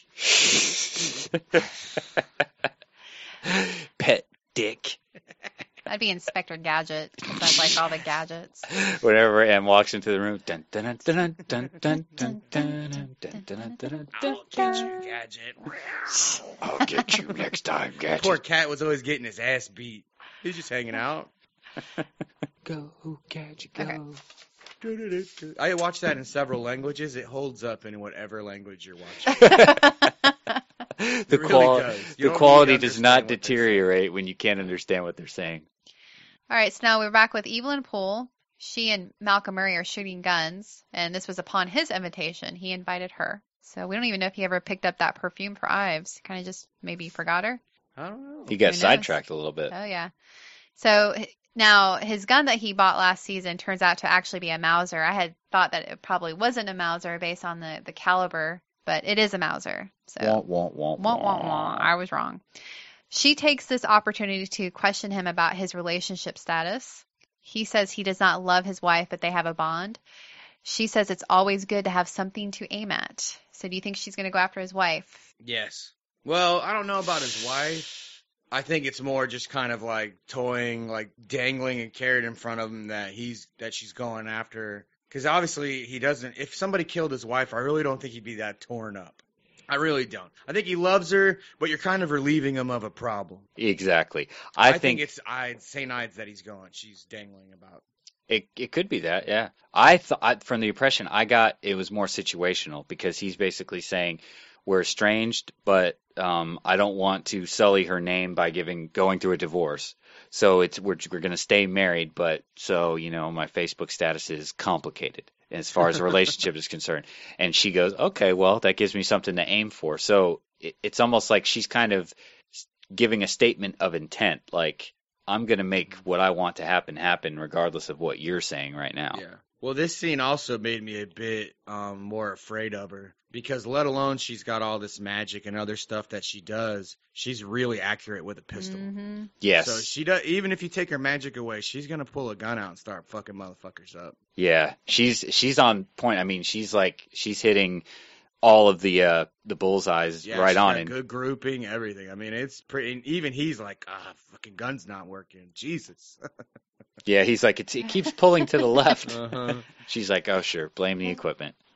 mean? Pet dick. I'd be Inspector Gadget because I like all the gadgets. Whenever Em walks into the room, dun dun dun dun dun dun dun dun dun dun dun dun. I'll get you, Gadget. I'll get you next time, Gadget. Poor cat was always getting his ass beat. He's just hanging out. Go, Gadget, go. Okay. I watched that in several languages. It holds up in whatever language you're watching. The, really qual- does. You the don't quality need to does not understand what they're deteriorate when you can't understand what they're saying. All right, so now we're back with Evelyn Poole. She and Malcolm Murray are shooting guns, and this was upon his invitation. He invited her. So we don't even know if he ever picked up that perfume for Ives. Kind of just maybe forgot her. I don't know. He got Who knows? sidetracked a little bit. Oh, yeah. So h- now his gun that he bought last season turns out to actually be a Mauser. I had thought that it probably wasn't a Mauser based on the, the caliber, but it is a Mauser. So Womp, womp, womp, Wah, wah, wah. womp. I was wrong. She takes this opportunity to question him about his relationship status. He says he does not love his wife, but they have a bond. She says it's always good to have something to aim at. So do you think she's going to go after his wife? Yes. Well, I don't know about his wife. I think it's more just kind of like toying, like dangling a carrot in front of him that he's that she's going after. Because obviously he doesn't. If somebody killed his wife, I really don't think he'd be that torn up. I really don't. I think he loves her, but you're kind of relieving him of a problem. Exactly. I, I, think, think it's I Saint Ides that he's going. She's dangling about. it it could be that, yeah. I thought from the impression I got it was more situational because he's basically saying we're estranged, but um, I don't want to sully her name by giving going through a divorce. So it's we're we're going to stay married, but so you know my Facebook status is complicated as far as the relationship is concerned. And she goes, okay, well that gives me something to aim for. So it, it's almost like she's kind of giving a statement of intent, like I'm going to make what I want to happen happen regardless of what you're saying right now. Yeah. Well, this scene also made me a bit um, more afraid of her because, let alone she's got all this magic and other stuff that she does, she's really accurate with a pistol. Mm-hmm. Yes. So she does. Even if you take her magic away, she's gonna pull a gun out and start fucking motherfuckers up. Yeah, she's she's on point. I mean, she's like she's hitting all of the uh the bullseyes Yeah, right she's on. got And good grouping, everything. I mean, it's pretty. And even he's like, ah, fucking gun's not working. Jesus. yeah, he's like it's, it keeps pulling to the left. uh-huh. She's like, oh sure, blame the equipment.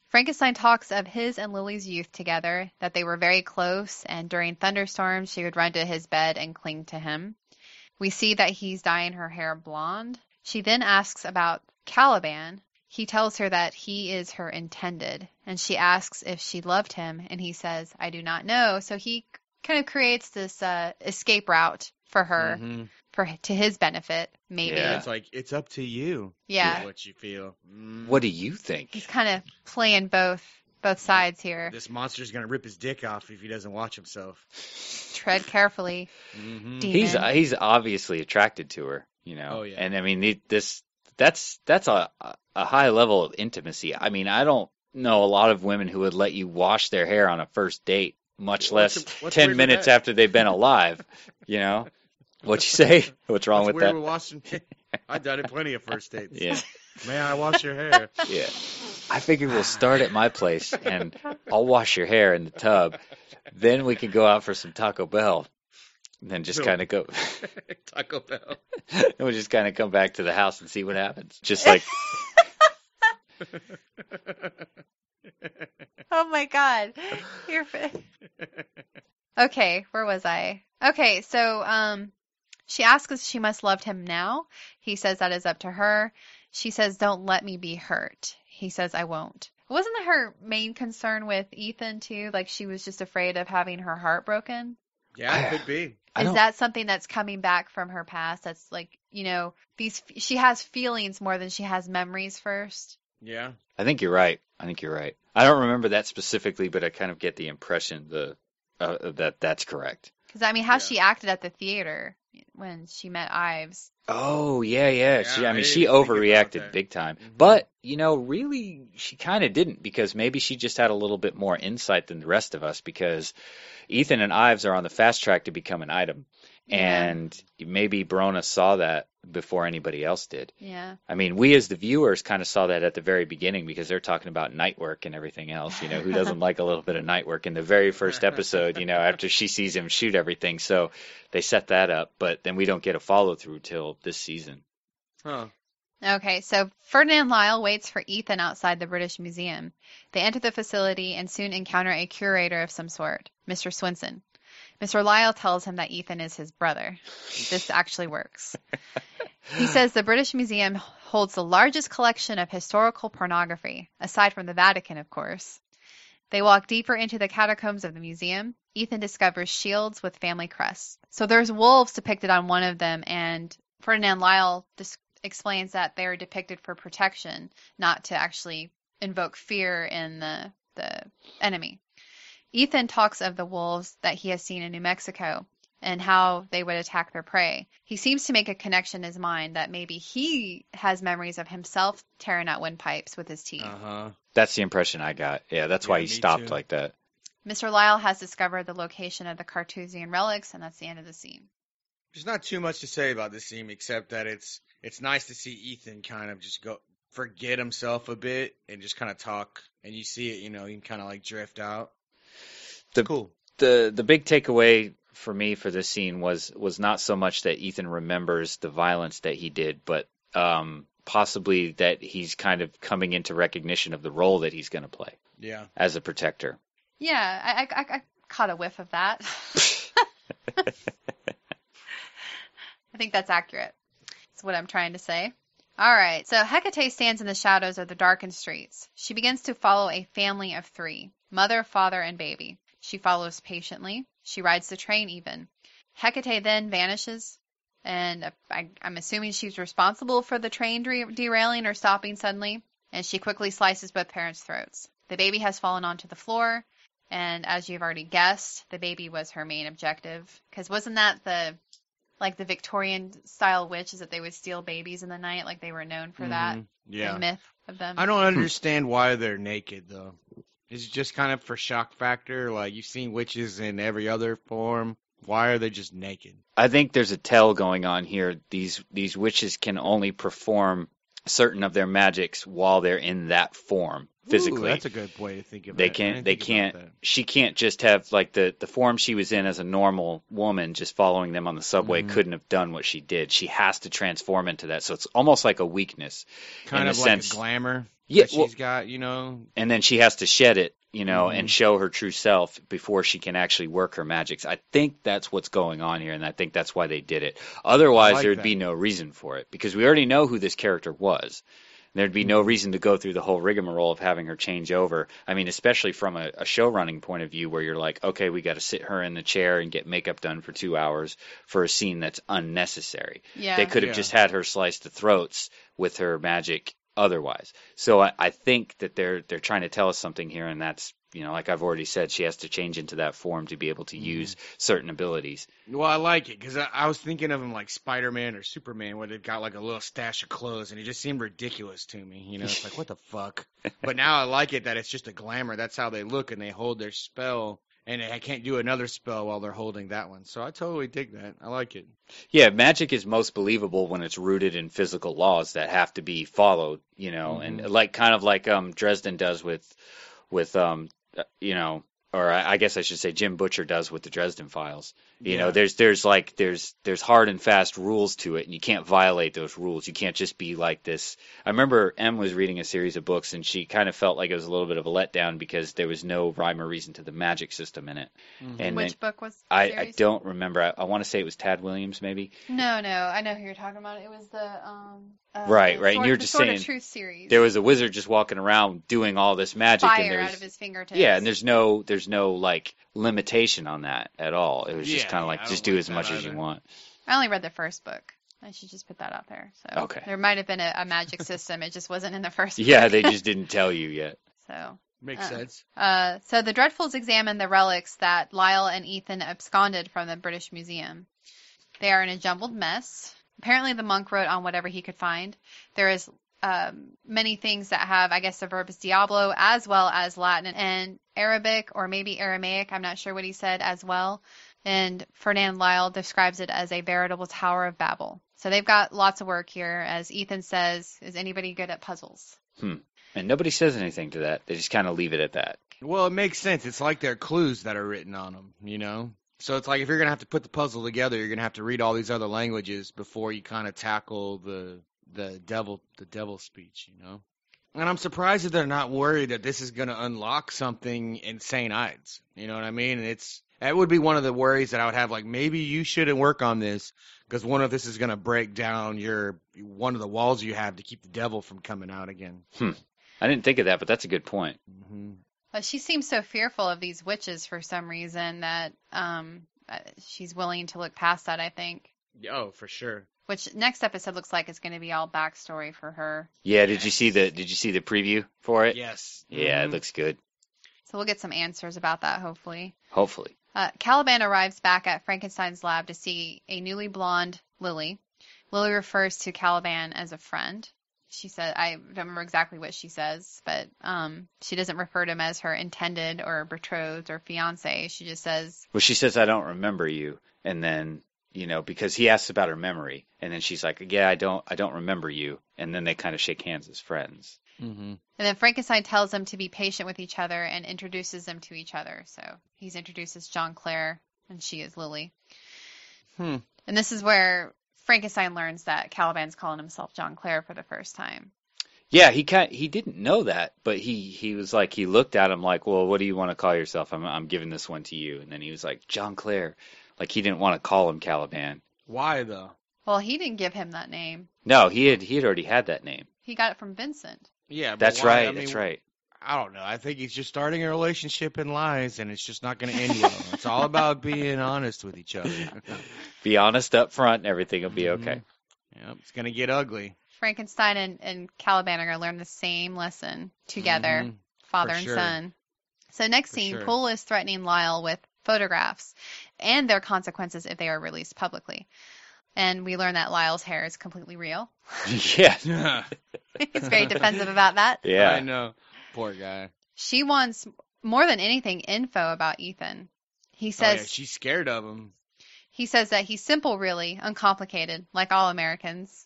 Frankenstein talks of his and Lily's youth together, that they were very close, and during thunderstorms she would run to his bed and cling to him. We see that he's dyeing her hair blonde. She then asks about Caliban. He tells her that he is her intended, and she asks if she loved him, and he says, I do not know. So he kind of creates this uh, escape route for her, Mm-hmm. for to his benefit, maybe. Yeah. It's like, it's up to you. Yeah. What you feel. Mm. What do you think? He's kind of playing both both sides here. This monster's going to rip his dick off if he doesn't watch himself. Tread carefully, Mm-hmm. demon. He's he's obviously attracted to her, you know. Oh, yeah. And I mean, the- this that's that's a a high level of intimacy. I mean, I don't know a lot of women who would let you wash their hair on a first date, much What's- less what's ten weird with minutes that? after they've been alive. You know, what you say? What's wrong What's with weird that? with washing? I've done it plenty of first dates. Yeah, May I wash your hair? yeah. I figure we'll start at my place, and I'll wash your hair in the tub. Then we can go out for some Taco Bell, and then just No. kind of go. Taco Bell. And we'll just kind of come back to the house and see what happens. Just like, Oh my God. You're fa- Okay, where was I? Okay, so um, she asks if she must love him now. He says that is up to her. She says, don't let me be hurt. He says, I won't. Wasn't that her main concern with Ethan, too? Like, she was just afraid of having her heart broken? Yeah, it could be. I Is don't- that something that's coming back from her past? That's like, you know, these she has feelings more than she has memories first. Yeah. I think you're right. I think you're right. I don't remember that specifically, but I kind of get the impression the uh, that that's correct. Because, I mean, how Yeah. she acted at the theater when she met Ives. Oh yeah, yeah. She, Yeah, I I mean, didn't she even think about overreacted that. big time. Mhm. But you know, really, she kind of didn't because maybe she just had a little bit more insight than the rest of us. Because Ethan and Ives are on the fast track to become an item, Yeah. and maybe Brona saw that before anybody else did. Yeah. I mean, we as the viewers kind of saw that at the very beginning because they're talking about night work and everything else. You know, who doesn't like a little bit of night work in the very first episode, you know, after she sees him shoot everything. So they set that up, but then we don't get a follow through till this season. Huh. Okay, so Ferdinand Lyle waits for Ethan outside the British Museum. They enter the facility and soon encounter a curator of some sort, Mister Swinson. Mister Lyle tells him that Ethan is his brother. This actually works. He says the British Museum holds the largest collection of historical pornography, aside from the Vatican, of course. They walk deeper into the catacombs of the museum. Ethan discovers shields with family crests. So there's wolves depicted on one of them, and Ferdinand Lyle dis- explains that they are depicted for protection, not to actually invoke fear in the, the enemy. Ethan talks of the wolves that he has seen in New Mexico and how they would attack their prey. He seems to make a connection in his mind that maybe he has memories of himself tearing out windpipes with his teeth. Uh-huh. That's the impression I got. Yeah, that's why Yeah, he me stopped too. like that. Mister Lyle has discovered the location of the Carthusian relics, and that's the end of the scene. There's not too much to say about this scene except that it's it's nice to see Ethan kind of just go forget himself a bit and just kind of talk, and you see it, you know, he can kind of like drift out. The- cool. The the big takeaway for me for this scene was was not so much that Ethan remembers the violence that he did, but um, possibly that he's kind of coming into recognition of the role that he's going to play Yeah. as a protector. Yeah, I, I, I caught a whiff of that. I think that's accurate. That's what I'm trying to say. All right, so Hecate stands in the shadows of the darkened streets. She begins to follow a family of three, mother, father, and baby. She follows patiently. She rides the train even. Hecate then vanishes, and I, I'm assuming she's responsible for the train de- derailing or stopping suddenly, and she quickly slices both parents' throats. The baby has fallen onto the floor, and as you've already guessed, the baby was her main objective. Because wasn't that the, like the Victorian-style witch, is that they would steal babies in the night? Like they were known for that, Mhm. Yeah. the myth of them. I don't understand why they're naked though. Is it just kind of for shock factor? Like you've seen witches in every other form. Why are they just naked? I think there's a tell going on here. These these witches can only perform certain of their magics while they're in that form physically. Ooh, that's a good way to think of They it. I can't. didn't They think can't. about that. She can't just have like the the form she was in as a normal woman, just following them on the subway. Mhm. Couldn't have done what she did. She has to transform into that. So it's almost like a weakness. Kind in of a like sense- a glamour. Yeah, that well, she's got, you know. and then she has to shed it, you know, Mhm. and show her true self before she can actually work her magics. I think that's what's going on here, and I think that's why they did it. Otherwise, like there'd that. be no reason for it because we already know who this character was. There'd be no Mhm. reason to go through the whole rigmarole of having her change over. I mean, especially from a, a show running point of view where you're like, okay, we got to sit her in the chair and get makeup done for two hours for a scene that's unnecessary. Yeah. They could have Yeah. just had her slice the throats with her magic otherwise. So I, I think that they're they're trying to tell us something here, and that's, you know, like I've already said, she has to change into that form to be able to Mhm. use certain abilities. Well, I like it because I, I was thinking of him like Spider-Man or Superman, where they've got like a little stash of clothes, and he just seemed ridiculous to me. You know, it's like, what the fuck? But now I like it that it's just a glamour. That's how they look, and they hold their spell, and I can't do another spell while they're holding that one. So I totally dig that. I like it. Yeah, magic is most believable when it's rooted in physical laws that have to be followed, you know, and Mhm. like kind of like um Dresden does with with um uh, you know, or I I guess I should say Jim Butcher does with the Dresden Files. You know, Yeah. there's there's like there's there's hard and fast rules to it, and you can't violate those rules. You can't just be like this. I remember Em was reading a series of books, and she kind of felt like it was a little bit of a letdown because there was no rhyme or reason to the magic system in it. Mhm. And then Which book was the I, I series? don't remember. I, I want to say it was Tad Williams, maybe. No, no, I know who you're talking about. It was the um. Uh, Right, the right, and Sword, you're the just Sword saying of Truth series. There was a wizard just walking around doing all this magic, and fire there's out of his fingertips. yeah, and there's no there's no like limitation on that at all. It was just Yeah, kind of yeah, like I just don't do like as that much as you either. want. I only read the first book. I should just put that out there. So Okay. there might have been a, a magic system. It just wasn't in the first book. Yeah, they just didn't tell you yet. So, Makes Uh. sense. uh, so the Dreadfuls examine the relics that Lyle and Ethan absconded from the British Museum. They are in a jumbled mess. Apparently, the monk wrote on whatever he could find. There is um, many things that have, I guess, the verb is diablo, as well as Latin and Arabic, or maybe Aramaic. I'm not sure what he said as well. And Ferdinand Lyle describes it as a veritable Tower of Babel. So they've got lots of work here. As Ethan says, is anybody good at puzzles? And nobody says anything to that. They just kind of leave it at that. Well, it makes sense. It's like they're clues that are written on them, you know? So it's like if you're going to have to put the puzzle together, you're going to have to read all these other languages before you kind of tackle the the devil the devil speech, you know? And I'm surprised that they're not worried that this is going to unlock something in Saint Ides. You know what I mean? It's that would be one of the worries that I would have, like, maybe you shouldn't work on this because one of this is going to break down your one of the walls you have to keep the devil from coming out again. I didn't think of that, but that's a good point. hmm But she seems so fearful of these witches for some reason that um, uh, she's willing to look past that, I think. Oh, for sure. Which next episode looks like it's going to be all backstory for her. Yeah, did you see the did you see the preview for it? Yes. Yeah, it Mhm. looks good. So we'll get some answers about that, hopefully. Hopefully. Uh, Caliban arrives back at Frankenstein's lab to see a newly blonde Lily. Lily refers to Caliban as a friend. She said, I don't remember exactly what she says, but um, she doesn't refer to him as her intended or betrothed or fiance. She just says, Well, she says I don't remember you, and then you know because he asks about her memory, and then she's like, yeah, I don't I don't remember you, and then they kind of shake hands as friends. Mm-hmm. and then Frankenstein tells them to be patient with each other and introduces them to each other. So he's introduced as John Clare, and she is Lily. Hmm. And this is where Frankenstein learns that Caliban's calling himself John Clare for the first time. Yeah, he kind he didn't know that, but he he was like he looked at him like, well, what do you want to call yourself? I'm I'm giving this one to you, and then he was like John Clare, like he didn't want to call him Caliban. Why though? Well, he didn't give him that name. No, he had he had already had that name. He got it from Vincent. Yeah, but That's why? right. I mean, that's right. I don't know. I think he's just starting a relationship in lies, and it's just not going to end well. It's all about being honest with each other. Be honest up front, and everything will be okay. Yep, it's going to get ugly. Frankenstein and, and Caliban are going to learn the same lesson together, Mhm. father For and sure. son. So next For scene, sure. Poole is threatening Lyle with photographs and their consequences if they are released publicly. And we learn that Lyle's hair is completely real. Yeah, He's very defensive about that. I yeah. know. Poor guy. She wants, more than anything, info about Ethan. He Oh, says yeah, she's scared of him. he says that he's simple, really, uncomplicated, like all Americans.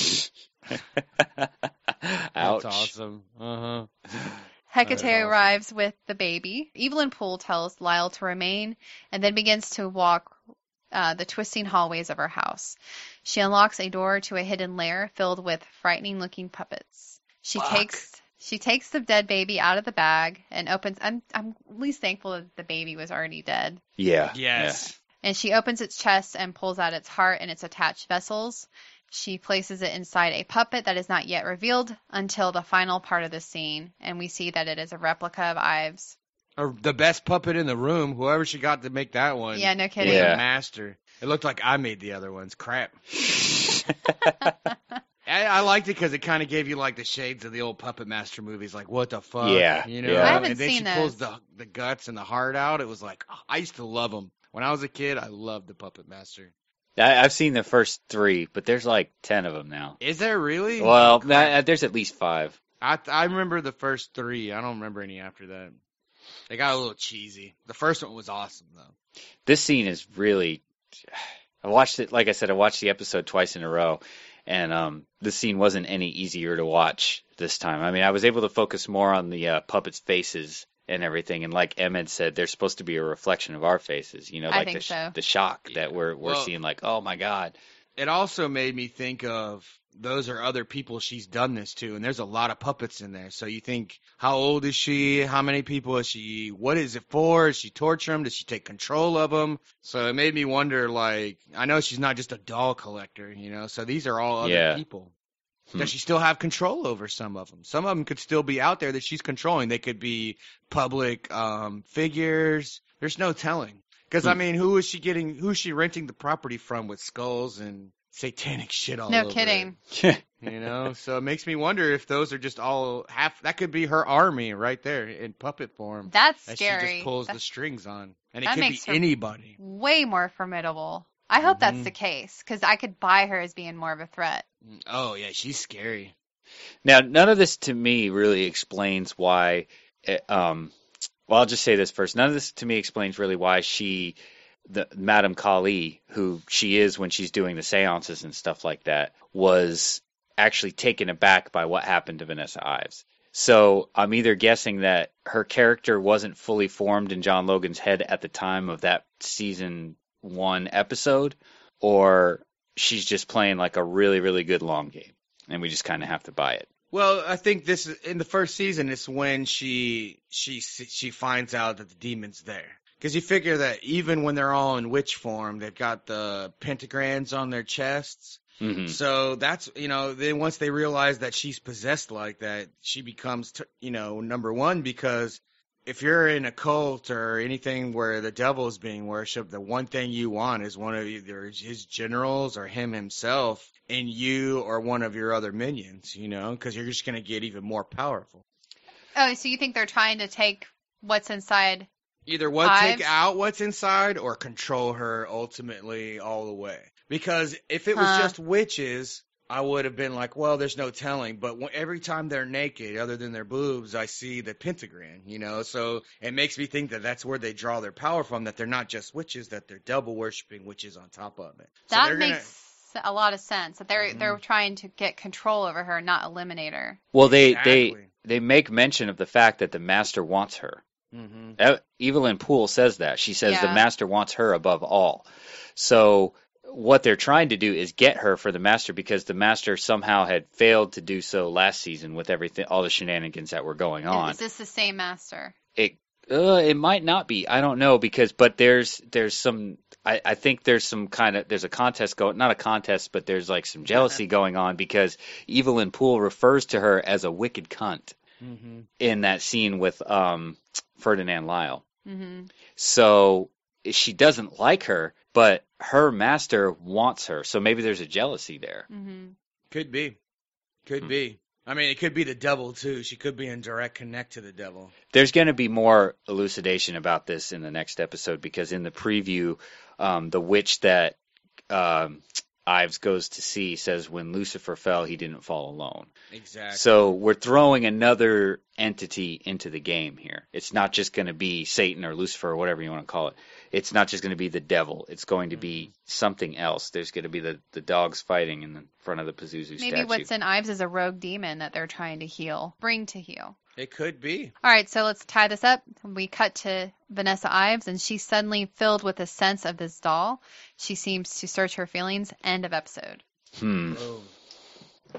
Ouch. That's awesome. Uh huh. Hecate awesome. arrives with the baby. Evelyn Poole tells Lyle to remain and then begins to walk uh, the twisting hallways of her house. She unlocks a door to a hidden lair filled with frightening-looking puppets. She Fuck. takes She takes the dead baby out of the bag and opens. I'm I'm at least thankful that the baby was already dead. Yeah. Yes. And she opens its chest and pulls out its heart and its attached vessels. She places it inside a puppet that is not yet revealed until the final part of the scene, and we see that it is a replica of Ives. Or the best puppet in the room, whoever she got to make that one. Yeah, no kidding. Was Yeah. a master. It looked like I made the other ones. Crap. I, I liked it because it kind of gave you like the shades of the old Puppet Master movies, like what the fuck, Yeah, you know? yeah. I haven't and then seen she pulls those. the the guts and the heart out. It was like, oh, I used to love them when I was a kid. I loved the Puppet Master. I, I've seen the first three, but there's like ten of them now. Is there really? Well, Crap. that, there's at least five. I I remember the first three. I don't remember any after that. They got a little cheesy. The first one was awesome though. This scene is really. I watched it, like I said, I watched the episode twice in a row, and um, this scene wasn't any easier to watch this time. I mean, I was able to focus more on the uh, puppets' faces and everything, and like Emmett said, they're supposed to be a reflection of our faces. You know, I like think the sh- so. the shock that we're we're Well- seeing, like, oh my god. It also made me think of those are other people she's done this to, and there's a lot of puppets in there. So you think, how old is she? How many people is she? What is it for? Does she torture them? Does she take control of them? So it made me wonder, like, I know she's not just a doll collector, you know, so these are all other Yeah. people. Hmm. Does she still have control over some of them? Some of them could still be out there that she's controlling. They could be public um, figures. There's no telling. Because, I Hmm. mean, who is she getting, who is she renting the property from with skulls and satanic shit all No over kidding. it, you know? So it makes me wonder if those are just all half, that could be her army right there in puppet form. That's That scary. she just pulls That's the strings on. And it that could be makes her- anybody. way more formidable. I hope that's Mhm. the case, because I could buy her as being more of a threat. Oh, yeah, she's scary. Now, none of this to me really explains why. uh, Um, well, I'll just say this first. None of this to me explains really why she, the Madame Kali, who she is when she's doing the seances and stuff like that, was actually taken aback by what happened to Vanessa Ives. So I'm either guessing that her character wasn't fully formed in John Logan's head at the time of that season one episode, or she's just playing like a really, really good long game, and we just kind of have to buy it. Well, I think this is in the first season. It's when she she she finds out that the demon's there. Because you figure that even when they're all in witch form, they've got the pentagrams on their chests. hmm So that's, you know, then once they realize that she's possessed like that, she becomes, t- you know, number one, because if you're in a cult or anything where the devil is being worshipped, the one thing you want is one of either his generals or him himself in you or one of your other minions, you know, because you're just going to get even more powerful. Oh, so you think they're trying to take what's inside? Either what take Ives? out what's inside or control her ultimately all the way. Because if it was Huh. just witches, I would have been like, well, there's no telling. But when, every time they're naked, other than their boobs, I see the pentagram, you know. So it makes me think that that's where they draw their power from, that they're not just witches, that they're double worshiping witches on top of it. So That they're gonna- makes a lot of sense. That they're Mhm. they're trying to get control over her, not eliminate her. Well, they Exactly. they they make mention of the fact that the master wants her. Mhm. Uh, Evelyn Poole says that. She says the Yeah. master wants her above all. So what they're trying to do is get her for the master, because the master somehow had failed to do so last season with everything, all the shenanigans that were going on. Is this the same master? It uh, it might not be. I don't know, because but there's there's some. I, I think there's some kind of there's a contest going, not a contest, but there's like some jealousy going on, because Evelyn Poole refers to her as a wicked cunt Mhm. in that scene with um Ferdinand Lyle. Mm-hmm. So she doesn't like her, but her master wants her. So maybe there's a jealousy there. Mm-hmm. Could be. Could Hmm. be. I mean, it could be the devil, too. She could be in direct connect to the devil. There's going to be more elucidation about this in the next episode, because in the preview, um, the witch that um, Ives goes to see says when Lucifer fell, he didn't fall alone. Exactly. So we're throwing another entity into the game here. It's not just going to be Satan or Lucifer or whatever you want to call it. It's not just going to be the devil. It's going to be something else. There's going to be the, the dogs fighting in the front of the Pazuzu Maybe statue. what's in Ives is a rogue demon that they're trying to heal, bring to heal. It could be. All right, so let's tie this up. We cut to Vanessa Ives, and she's suddenly filled with a sense of this doll. She seems to search her feelings. End of episode. Hmm. Oh.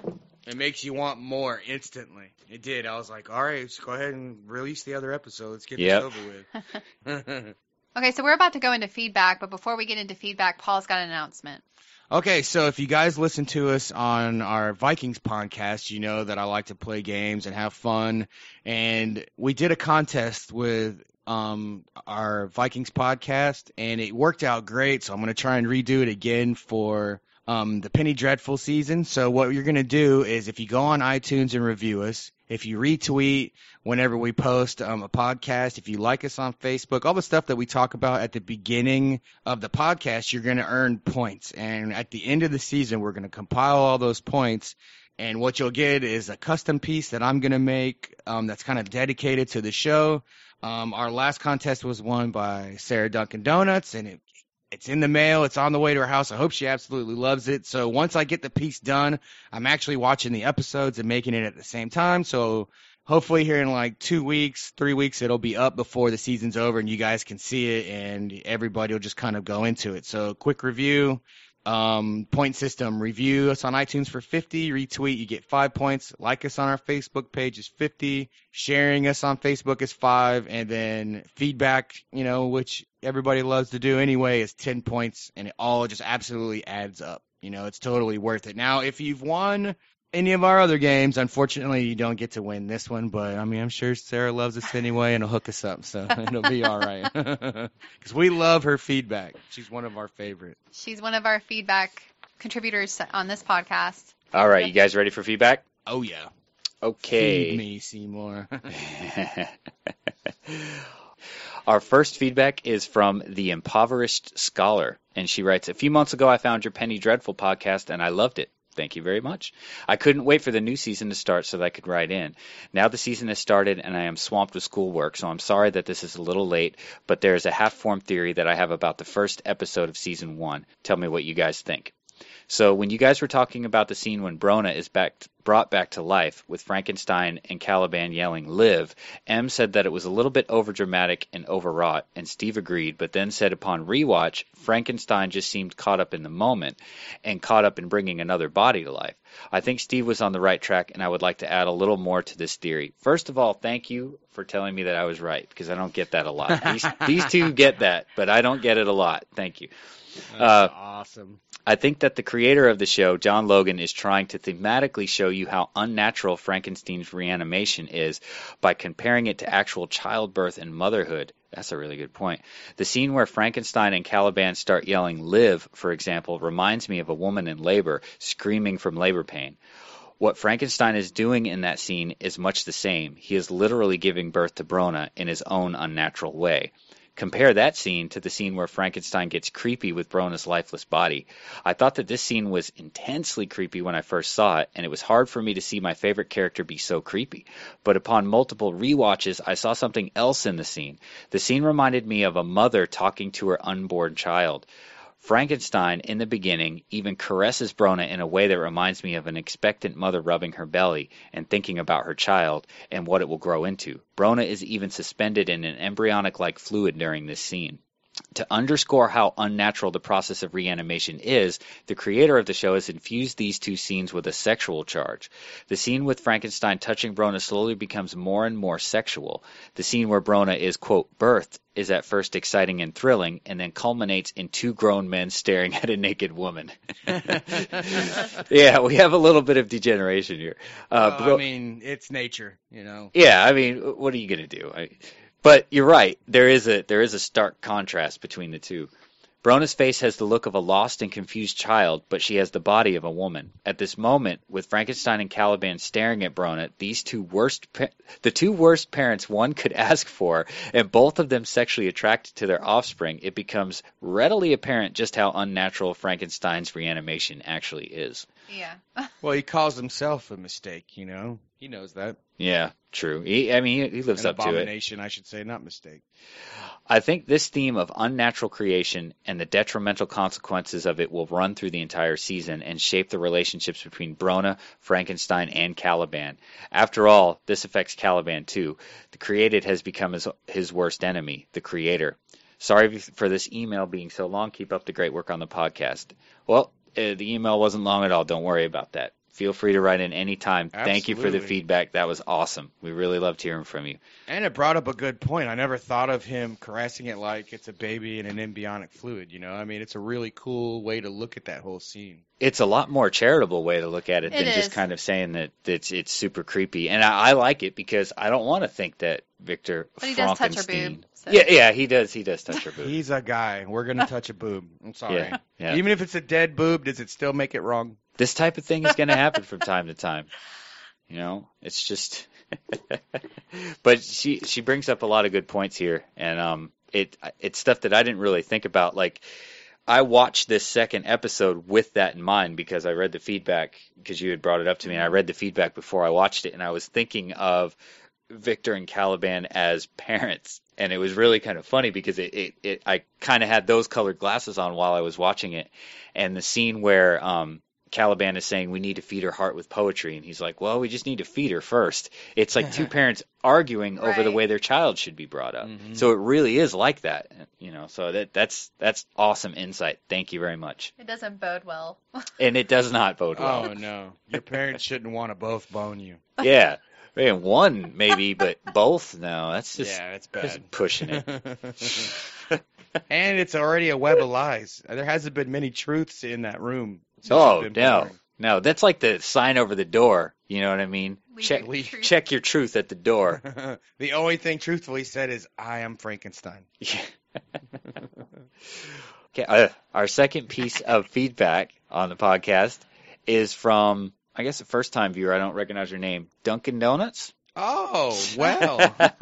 It makes you want more instantly. It did. I was like, all right, let's go ahead and release the other episode. Let's get Yep. this over with. Okay, so we're about to go into feedback, but before we get into feedback, Paul's got an announcement. Okay, so if you guys listen to us on our Vikings podcast, you know that I like to play games and have fun. And we did a contest with um, our Vikings podcast, and it worked out great. So I'm going to try and redo it again for um, the Penny Dreadful season. So what you're going to do is if you go on iTunes and review us, if you retweet whenever we post um, a podcast, if you like us on Facebook, all the stuff that we talk about at the beginning of the podcast, you're going to earn points. And at the end of the season, we're going to compile all those points. And what you'll get is a custom piece that I'm going to make um, that's kind of dedicated to the show. Um, our last contest was won by Sarah Dunkin' Donuts, and it It's in the mail. It's on the way to her house. I hope she absolutely loves it. So once I get the piece done, I'm actually watching the episodes and making it at the same time. So hopefully here in like two weeks, three weeks, it'll be up before the season's over and you guys can see it and everybody will just kind of go into it. So quick review, um, point system, review us on iTunes for fifty, retweet, you get five points. Like us on our Facebook page is fifty, sharing us on Facebook is five, and then feedback, you know, which everybody loves to do anyway, is ten points, and it all just absolutely adds up. You know, it's totally worth it. Now, if you've won any of our other games, unfortunately, you don't get to win this one, but, I mean, I'm sure Sarah loves us anyway and will hook us up, so it'll be all right. Because we love her feedback. She's one of our favorites. She's one of our feedback contributors on this podcast. All right, you guys ready for feedback? Oh, yeah. Okay. Feed me, Seymour. Our first feedback is from The Impoverished Scholar, and she writes, a few months ago I found your Penny Dreadful podcast, and I loved it. Thank you very much. I couldn't wait for the new season to start so that I could write in. Now the season has started, and I am swamped with schoolwork, so I'm sorry that this is a little late, but there is a half-formed theory that I have about the first episode of season one. Tell me what you guys think. So when you guys were talking about the scene when Brona is back, brought back to life with Frankenstein and Caliban yelling, live, Em said that it was a little bit overdramatic and overwrought, and Steve agreed, but then said upon rewatch, Frankenstein just seemed caught up in the moment and caught up in bringing another body to life. I think Steve was on the right track, and I would like to add a little more to this theory. First of all, thank you for telling me that I was right, because I don't get that a lot. These, these two get that, but I don't get it a lot. Thank you. That's uh, awesome. I think that the creator of the show, John Logan, is trying to thematically show you how unnatural Frankenstein's reanimation is by comparing it to actual childbirth and motherhood. That's a really good point. The scene where Frankenstein and Caliban start yelling, live, for example, reminds me of a woman in labor screaming from labor pain. What Frankenstein is doing in that scene is much the same. He is literally giving birth to Brona in his own unnatural way. Compare that scene to the scene where Frankenstein gets creepy with Brona's lifeless body. I thought that this scene was intensely creepy when I first saw it, and it was hard for me to see my favorite character be so creepy. But upon multiple rewatches, I saw something else in the scene. The scene reminded me of a mother talking to her unborn child. Frankenstein, in the beginning, even caresses Brona in a way that reminds me of an expectant mother rubbing her belly and thinking about her child and what it will grow into. Brona is even suspended in an embryonic-like fluid during this scene. To underscore how unnatural the process of reanimation is, the creator of the show has infused these two scenes with a sexual charge. The scene with Frankenstein touching Brona slowly becomes more and more sexual. The scene where Brona is, quote, birthed is at first exciting and thrilling, and then culminates in two grown men staring at a naked woman. Yeah, we have a little bit of degeneration here. Uh, well, Bro- I mean, it's nature, you know. Yeah, I mean, what are you going to do? I, But you're right. There is a there is a stark contrast between the two. Brona's face has the look of a lost and confused child, but she has the body of a woman. At this moment, with Frankenstein and Caliban staring at Brona, these two worst pa- the two worst parents one could ask for, and both of them sexually attracted to their offspring, it becomes readily apparent just how unnatural Frankenstein's reanimation actually is. Yeah. Well, he calls himself a mistake, you know. He knows that. Yeah, true. He, I mean, he, he lives An up to it. abomination, I should say, not mistake. I think this theme of unnatural creation and the detrimental consequences of it will run through the entire season and shape the relationships between Brona, Frankenstein, and Caliban. After all, this affects Caliban too. The created has become his, his worst enemy, the creator. Sorry for this email being so long. Keep up the great work on the podcast. Well, uh, the email wasn't long at all. Don't worry about that. feel free to write in anytime. Thank you for the Absolutely. feedback. That was awesome. We really loved hearing from you. And it brought up a good point. I never thought of him caressing it like it's a baby in an embryonic fluid, you know? I mean, it's a really cool way to look at that whole scene. It's a lot more charitable way to look at it, It than is. just kind of saying that it's it's super creepy. And I, I like it because I don't want to think that Victor But he does touch her Frankenstein. boob. So. Yeah, yeah, he does. He does touch her boob. He's a guy. We're going to touch a boob. I'm sorry. Yeah, yeah. Even if it's a dead boob, does it still make it wrong? This type of thing is going to happen from time to time. You know, it's just. But she she brings up a lot of good points here, and um, it it's stuff that I didn't really think about. Like, I watched this second episode with that in mind because I read the feedback because you had brought it up to me, and I read the feedback before I watched it, and I was thinking of Victor and Caliban as parents, and it was really kind of funny because it, it, it I kind of had those colored glasses on while I was watching it, and the scene where um. Caliban is saying we need to feed her heart with poetry, and he's like, well, we just need to feed her first. It's like two parents arguing over the Right. way their child should be brought up. Mhm. So it really is like that, you know. So that that's that's awesome insight. Thank you very much. It doesn't bode well. And it does not bode well. Oh, no. Your parents shouldn't want to both bone you. Yeah, man, one maybe, but both no. That's just, Yeah, it's just bad. pushing it. And it's already a web of lies. There hasn't been many truths in that room. since Oh you've been no, born. no, that's like the sign over the door. You know what I mean? Leave Check your truth. check your truth at the door. The only thing truthfully said is, I am Frankenstein. Yeah. Okay, uh, our second piece of feedback on the podcast is from, I guess, a first-time viewer. I don't recognize your name. Dunkin' Donuts? Oh, well.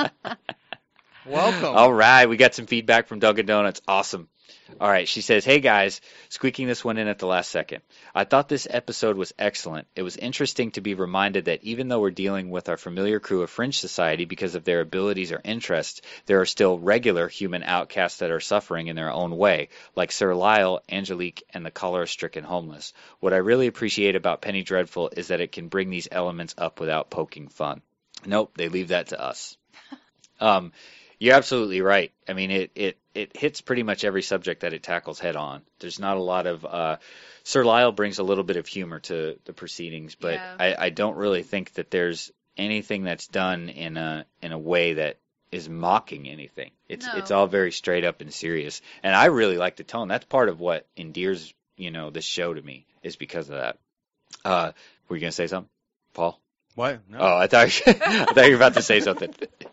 Welcome. All right, we got some feedback from Dunkin' Donuts. Awesome. All right, she says, hey guys, squeaking this one in at the last second. I thought this episode was excellent. It was interesting to be reminded that even though we're dealing with our familiar crew of Fringe Society because of their abilities or interests, there are still regular human outcasts that are suffering in their own way, like Sir Lyle, Angelique, and the cholera-stricken homeless. What I really appreciate about Penny Dreadful is that it can bring these elements up without poking fun. Nope, they leave that to us. Um, you're absolutely right. I mean, it, it, it hits pretty much every subject that it tackles head on. There's not a lot of, uh, Sir Lyle brings a little bit of humor to the proceedings, but Yeah. I, I don't really think that there's anything that's done in a, in a way that is mocking anything. It's, No. it's all very straight up and serious. And I really like the tone. That's part of what endears, you know, this show to me is because of that. Uh, were you going to say something, Paul? What? No. Oh, I thought, I thought you were about to say something.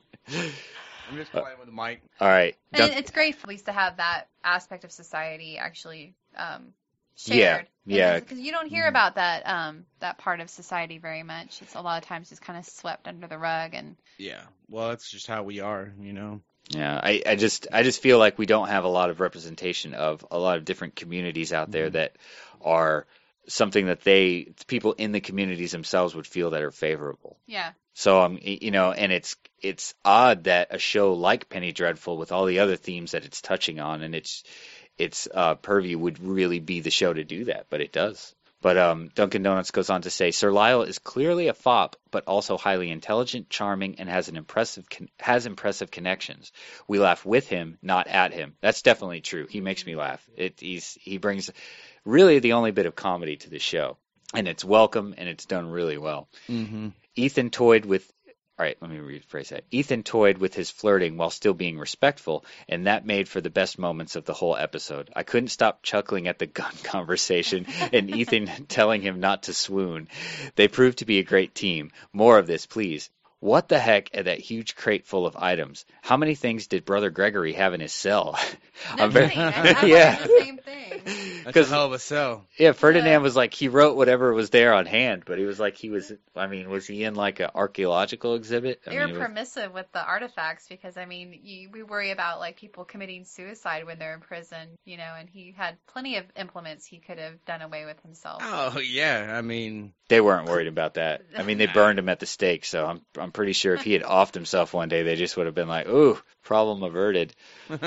I'm just playing with the mic. All right. And Dun- it's great at least to have that aspect of society actually um, Yeah, shared. yeah. Because you don't hear about that um, that part of society very much. It's a lot of times just kind of swept under the rug. And Yeah. Well, that's just how we are, you know. Yeah, I, I just I just feel like we don't have a lot of representation of a lot of different communities out there that are something that they people in the communities themselves would feel that are favorable. yeah, So um you know, and it's it's odd that a show like Penny Dreadful with all the other themes that it's touching on and its its uh, purview would really be the show to do that, but it does. But um, Dunkin' Donuts goes on to say, Sir Lyle is clearly a fop, but also highly intelligent, charming, and has an impressive con- has impressive connections. We laugh with him, not at him. That's definitely true. He makes me laugh. It he's he brings really the only bit of comedy to the show, and it's welcome and it's done really well. Mm-hmm. Ethan toyed with. All right, let me rephrase that. Ethan toyed with his flirting while still being respectful, and that made for the best moments of the whole episode. I couldn't stop chuckling at the gun conversation and Ethan telling him not to swoon. They proved to be a great team. More of this, please. What the heck are that huge crate full of items? How many things did Brother Gregory have in his cell? no I'm very- kidding. I, I Yeah. yeah. the same thing. That's a Because hell of a sell. yeah, Ferdinand Yeah. was like he wrote whatever was there on hand, but he was like he was. I mean, was he in like an archaeological exhibit? I They mean, were it was- permissive with the artifacts because I mean, you, we worry about like people committing suicide when they're in prison, you know, and he had plenty of implements he could have done away with himself. Oh, yeah. I mean, They weren't worried about that. I mean, they burned him at the stake, so I'm I'm pretty sure if he had offed himself one day, they just would have been like, "Ooh, problem averted."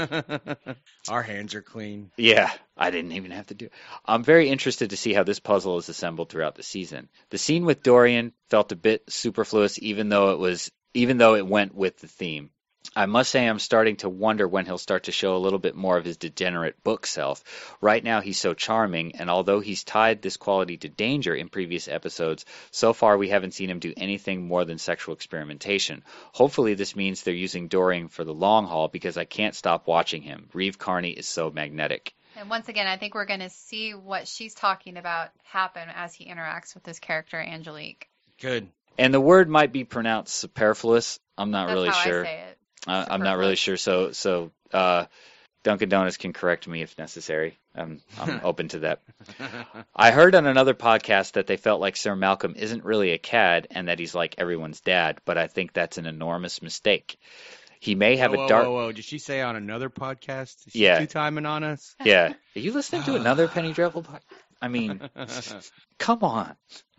our hands are clean. Yeah, I didn't even have to do it. I'm very interested to see how this puzzle is assembled throughout the season. The scene with Dorian felt a bit superfluous, even though it was even though it went with the theme. I must say I'm starting to wonder when he'll start to show a little bit more of his degenerate book self. Right now he's so charming, and although he's tied this quality to danger in previous episodes, so far we haven't seen him do anything more than sexual experimentation. Hopefully this means they're using Doring for the long haul, because I can't stop watching him. Reeve Carney is so magnetic. And once again, I think we're going to see what she's talking about happen as he interacts with this character, Angelique. Good. And the word might be pronounced superfluous. I'm not That's really how sure. I say it. Uh, I'm not really sure. So, so uh, Dunkin' Donuts can correct me if necessary. I'm, I'm open to that. I heard on another podcast that they felt like Sir Malcolm isn't really a cad and that he's like everyone's dad, but I think that's an enormous mistake. He may have whoa, a dark. Whoa, whoa, did she say on another podcast? Is she Yeah. two-timing on us? Yeah. Are you listening to another Penny Dreadful podcast? I mean, come on.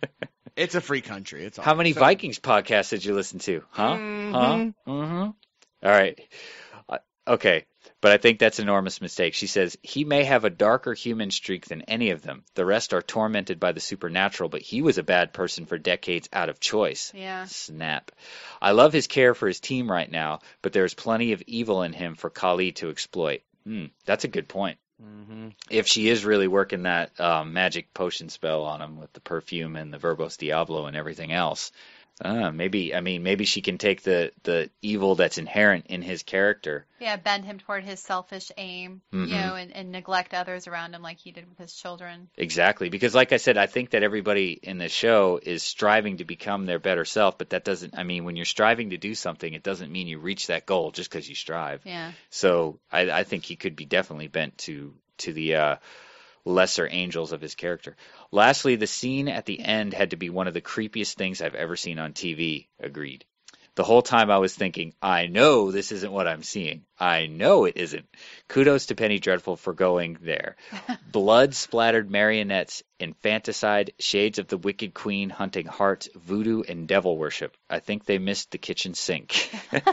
It's a free country. It's all How many so, Vikings podcasts did you listen to? Huh? Mhm. Huh? Mm-hmm. All right. Uh, okay. But I think that's an enormous mistake. She says, he may have a darker human streak than any of them. The rest are tormented by the supernatural, but he was a bad person for decades out of choice. Yeah. Snap. I love his care for his team right now, but there's plenty of evil in him for Kali to exploit. Hmm, that's a good point. Mhm. If she is really working that um, magic potion spell on him with the perfume and the Verbos Diablo and everything else, uh, maybe, I mean, maybe she can take the, the evil that's inherent in his character. Yeah, bend him toward his selfish aim, Mhm. you know, and, and neglect others around him like he did with his children. Exactly. Because like I said, I think that everybody in the show is striving to become their better self, but that doesn't, I mean, when you're striving to do something, it doesn't mean you reach that goal just because you strive. Yeah. So I, I think he could be definitely bent to, to the, uh, lesser angels of his character. Lastly, the scene at the end had to be one of the creepiest things I've ever seen on T V. Agreed. The whole time I was thinking, I know this isn't what I'm seeing. I know it isn't. Kudos to Penny Dreadful for going there. Blood-splattered marionettes, infanticide, shades of the Wicked Queen hunting hearts, voodoo, and devil worship. I think they missed the kitchen sink.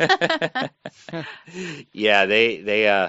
Yeah, they, they, uh,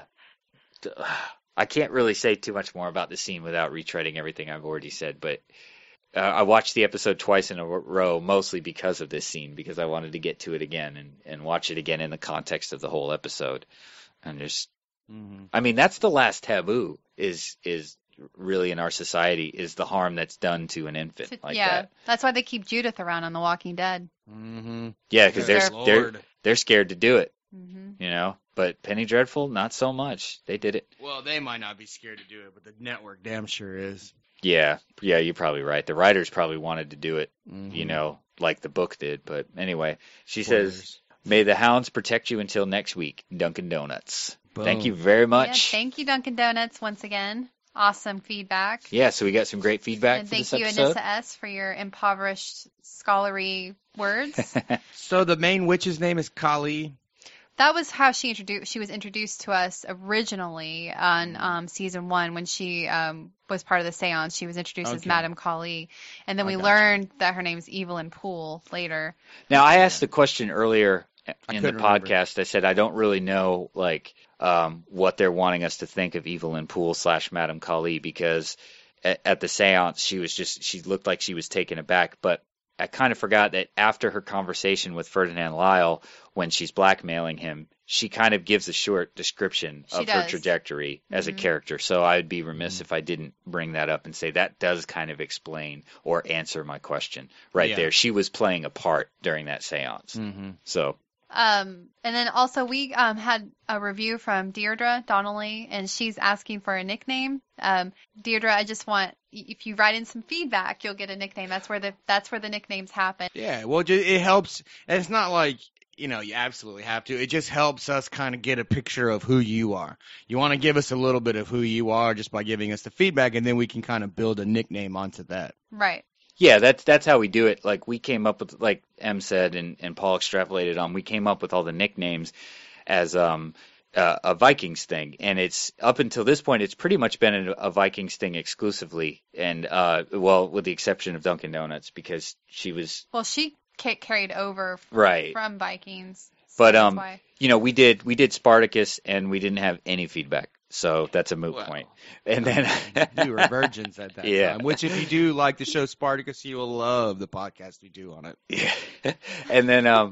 I can't really say too much more about the scene without retreading everything I've already said, but uh, I watched the episode twice in a row, mostly because of this scene, because I wanted to get to it again and, and watch it again in the context of the whole episode. And just, mm-hmm. I mean, that's the last taboo is, is really in our society, is the harm that's done to an infant like yeah, that. That's why they keep Judith around on The Walking Dead. Mm-hmm. Yeah, because they're, Lord. they're, they're scared to do it. Mm-hmm. You know, but Penny Dreadful, not so much. They did it. Well, they might not be scared to do it, but the network damn sure is. Yeah, yeah, you're probably right. The writers probably wanted to do it, Mm-hmm. you know, like the book did. But anyway, she Spoilers. says, may the hounds protect you until next week, Dunkin' Donuts. Boom. Thank you very much. Yeah, thank you, Dunkin' Donuts, once again. Awesome feedback. Yeah, so we got some great feedback And for thank this you, episode. Anissa S., for your impoverished scholarly words. So the main witch's name is Kali. That was how she introduced. She was introduced to us originally on um, season one when she um, was part of the seance. She was introduced as Okay. Madame Kali, and then I we gotcha. learned that her name's Evelyn Poole later. Now, I asked the question earlier I in the couldn't remember. podcast. I said, I don't really know, like, um, what they're wanting us to think of Evelyn Poole slash Madame Kali, because at, at the seance, she was just, she looked like she was taken aback, but I kind of forgot that after her conversation with Ferdinand Lyle, when she's blackmailing him, she kind of gives a short description She of her does. trajectory as a Mhm. character. So I would be remiss if I didn't bring that up and say that does kind of explain or answer my question right Yeah. there. She was playing a part during that seance. Mm-hmm. So, Um, and then also we um, had a review from Deirdre Donnelly, and she's asking for a nickname. Um, Deirdre, I just want, if you write in some feedback, you'll get a nickname. That's where the that's where the nicknames happen. Yeah, well, ju- it helps. And it's not like, you know, you absolutely have to. It just helps us kind of get a picture of who you are. You want to give us a little bit of who you are just by giving us the feedback, and then we can kind of build a nickname onto that. Right. yeah, that's that's how we do it. Like we came up with, like Em said, and, and Paul extrapolated on. We came up with all the nicknames as um uh, a Vikings thing, and it's up until this point, it's pretty much been a, a Vikings thing exclusively, and uh, well, with the exception of Dunkin' Donuts because she was Well, she ca- carried over f- right. from Vikings. So But that's um, why. you know, we did we did Spartacus, and we didn't have any feedback, so that's a moot Well, point. And then You were virgins at that Yeah. time. Which, if you do like the show Spartacus, you will love the podcast we do on it. Yeah. And then um,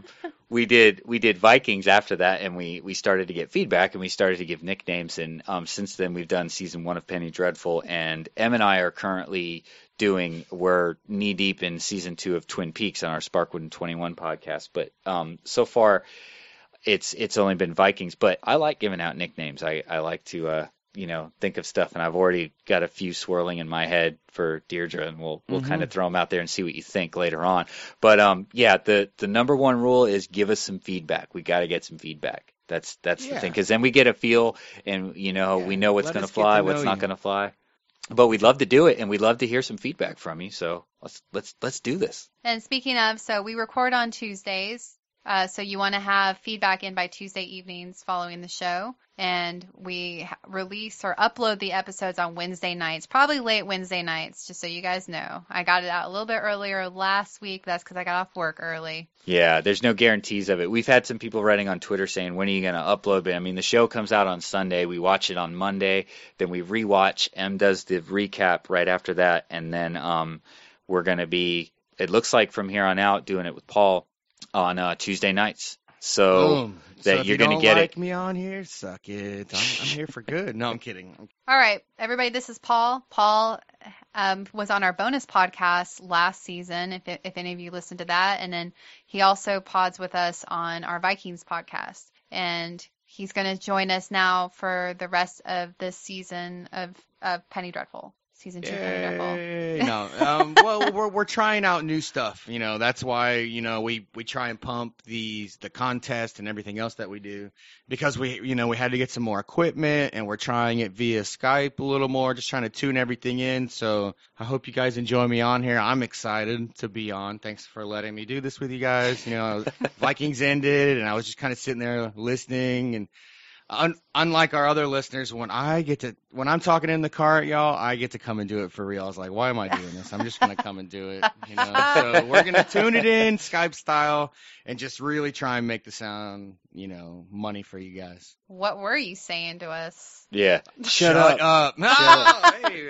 we did we did Vikings after that, and we we started to get feedback, and we started to give nicknames. And um, since then, we've done season one of Penny Dreadful, and Em and I are currently doing we're knee deep in season two of Twin Peaks on our Sparkwood and twenty-one podcast. But um, so far, it's it's only been Vikings. But I like giving out nicknames. I I like to. Uh, you know, think of stuff, and I've already got a few swirling in my head for Deirdre, and we'll we'll mm-hmm. kind of throw them out there and see what you think later on. But um, yeah, the the number one rule is give us some feedback. We got to get some feedback. That's that's yeah. the thing, because then we get a feel, and you know, yeah. we know what's going to fly, what's not going to fly. But we'd love to do it, and we'd love to hear some feedback from you. So let's let's let's do this. And speaking of, so we record on Tuesdays. Uh, so you want to have feedback in by Tuesday evenings following the show. And we release or upload the episodes on Wednesday nights, probably late Wednesday nights, just so you guys know. I got it out a little bit earlier last week. That's because I got off work early. Yeah, there's no guarantees of it. We've had some people writing on Twitter saying, when are you going to upload it? I mean, the show comes out on Sunday. We watch it on Monday. Then we rewatch. Em does the recap right after that. And then um, we're going to be, it looks like from here on out, doing it with Paul on uh, Tuesday nights. So Boom. that so you're you going to get like it. me on here, suck it. I'm, I'm here for good. No, I'm kidding. All right, everybody, this is Paul. Paul um, was on our bonus podcast last season, if if any of you listened to that. And then he also pods with us on our Vikings podcast. And he's going to join us now for the rest of this season of, of Penny Dreadful. Season two, Penny Dreadful. No, um, well, we're we're trying out new stuff. You know, that's why you know we, we try and pump these the contest and everything else that we do, because we you know we had to get some more equipment, and we're trying it via Skype a little more, just trying to tune everything in. So I hope you guys enjoy me on here. I'm excited to be on. Thanks for letting me do this with you guys. You know, Vikings ended, and I was just kind of sitting there listening and. Un- unlike our other listeners, when I get to, when I'm talking in the car, y'all, I get to come and do it for real. I was like, why am I doing this? I'm just going to come and do it, you know? So we're going to tune it in Skype style and just really try and make the sound, you know, money for you guys. What were you saying to us? Yeah. Shut, Shut up. up. No, hey.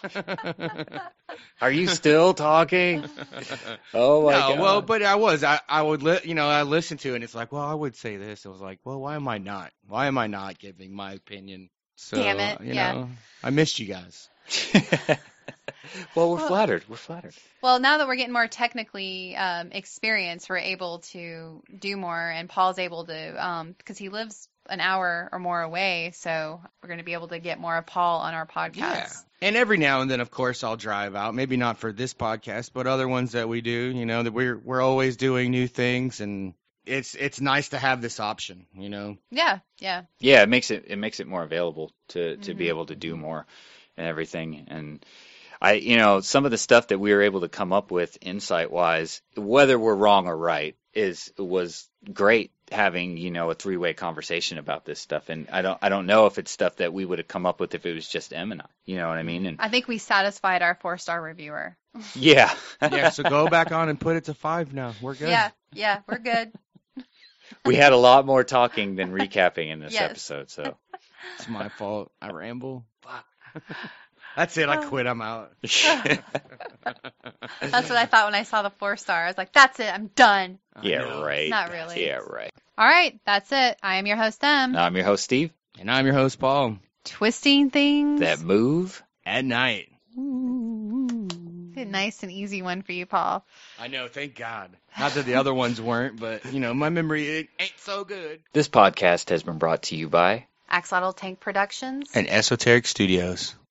Are you still talking? Oh my no, God. Well, but I was. I, I would, li- you know, I listened to it, and it's like, well, I would say this. It was like, well, why am I not? Why am I not giving my opinion? So, Damn it. You yeah. know, I missed you guys. Well, we're well, flattered. We're flattered. Well, now that we're getting more technically um, experienced, we're able to do more, and Paul's able to, um, because he lives an hour or more away, so we're going to be able to get more of Paul on our podcast. Yeah. And every now and then, of course, I'll drive out. Maybe not for this podcast, but other ones that we do. You know, that we're we're always doing new things, and it's it's nice to have this option. You know. Yeah. Yeah. Yeah. It makes it it makes it more available to to mm-hmm. be able to do more and everything. And I, you know, some of the stuff that we were able to come up with insight wise, whether we're wrong or right, is was great. Having, you know, a three-way conversation about this stuff. And I don't I don't know if it's stuff that we would have come up with if it was just Em and I. You know what I mean? And I think we satisfied our four-star reviewer. Yeah. Yeah, so go back on and put it to five now. We're good. Yeah, yeah, we're good. We had a lot more talking than recapping in this yes. episode, so. It's my fault. I ramble. Fuck. That's it. I quit. I'm out. That's what I thought when I saw the four star. I was like, that's it. I'm done. Yeah, right. Not really. Yeah, right. All right. That's it. I am your host, Em. I'm your host, Steve. And I'm your host, Paul. Twisting things. That move. At night. Good, nice and easy one for you, Paul. I know. Thank God. Not that the other ones weren't, but, you know, my memory it ain't so good. This podcast has been brought to you by Axolotl Tank Productions and Esoteric Studios.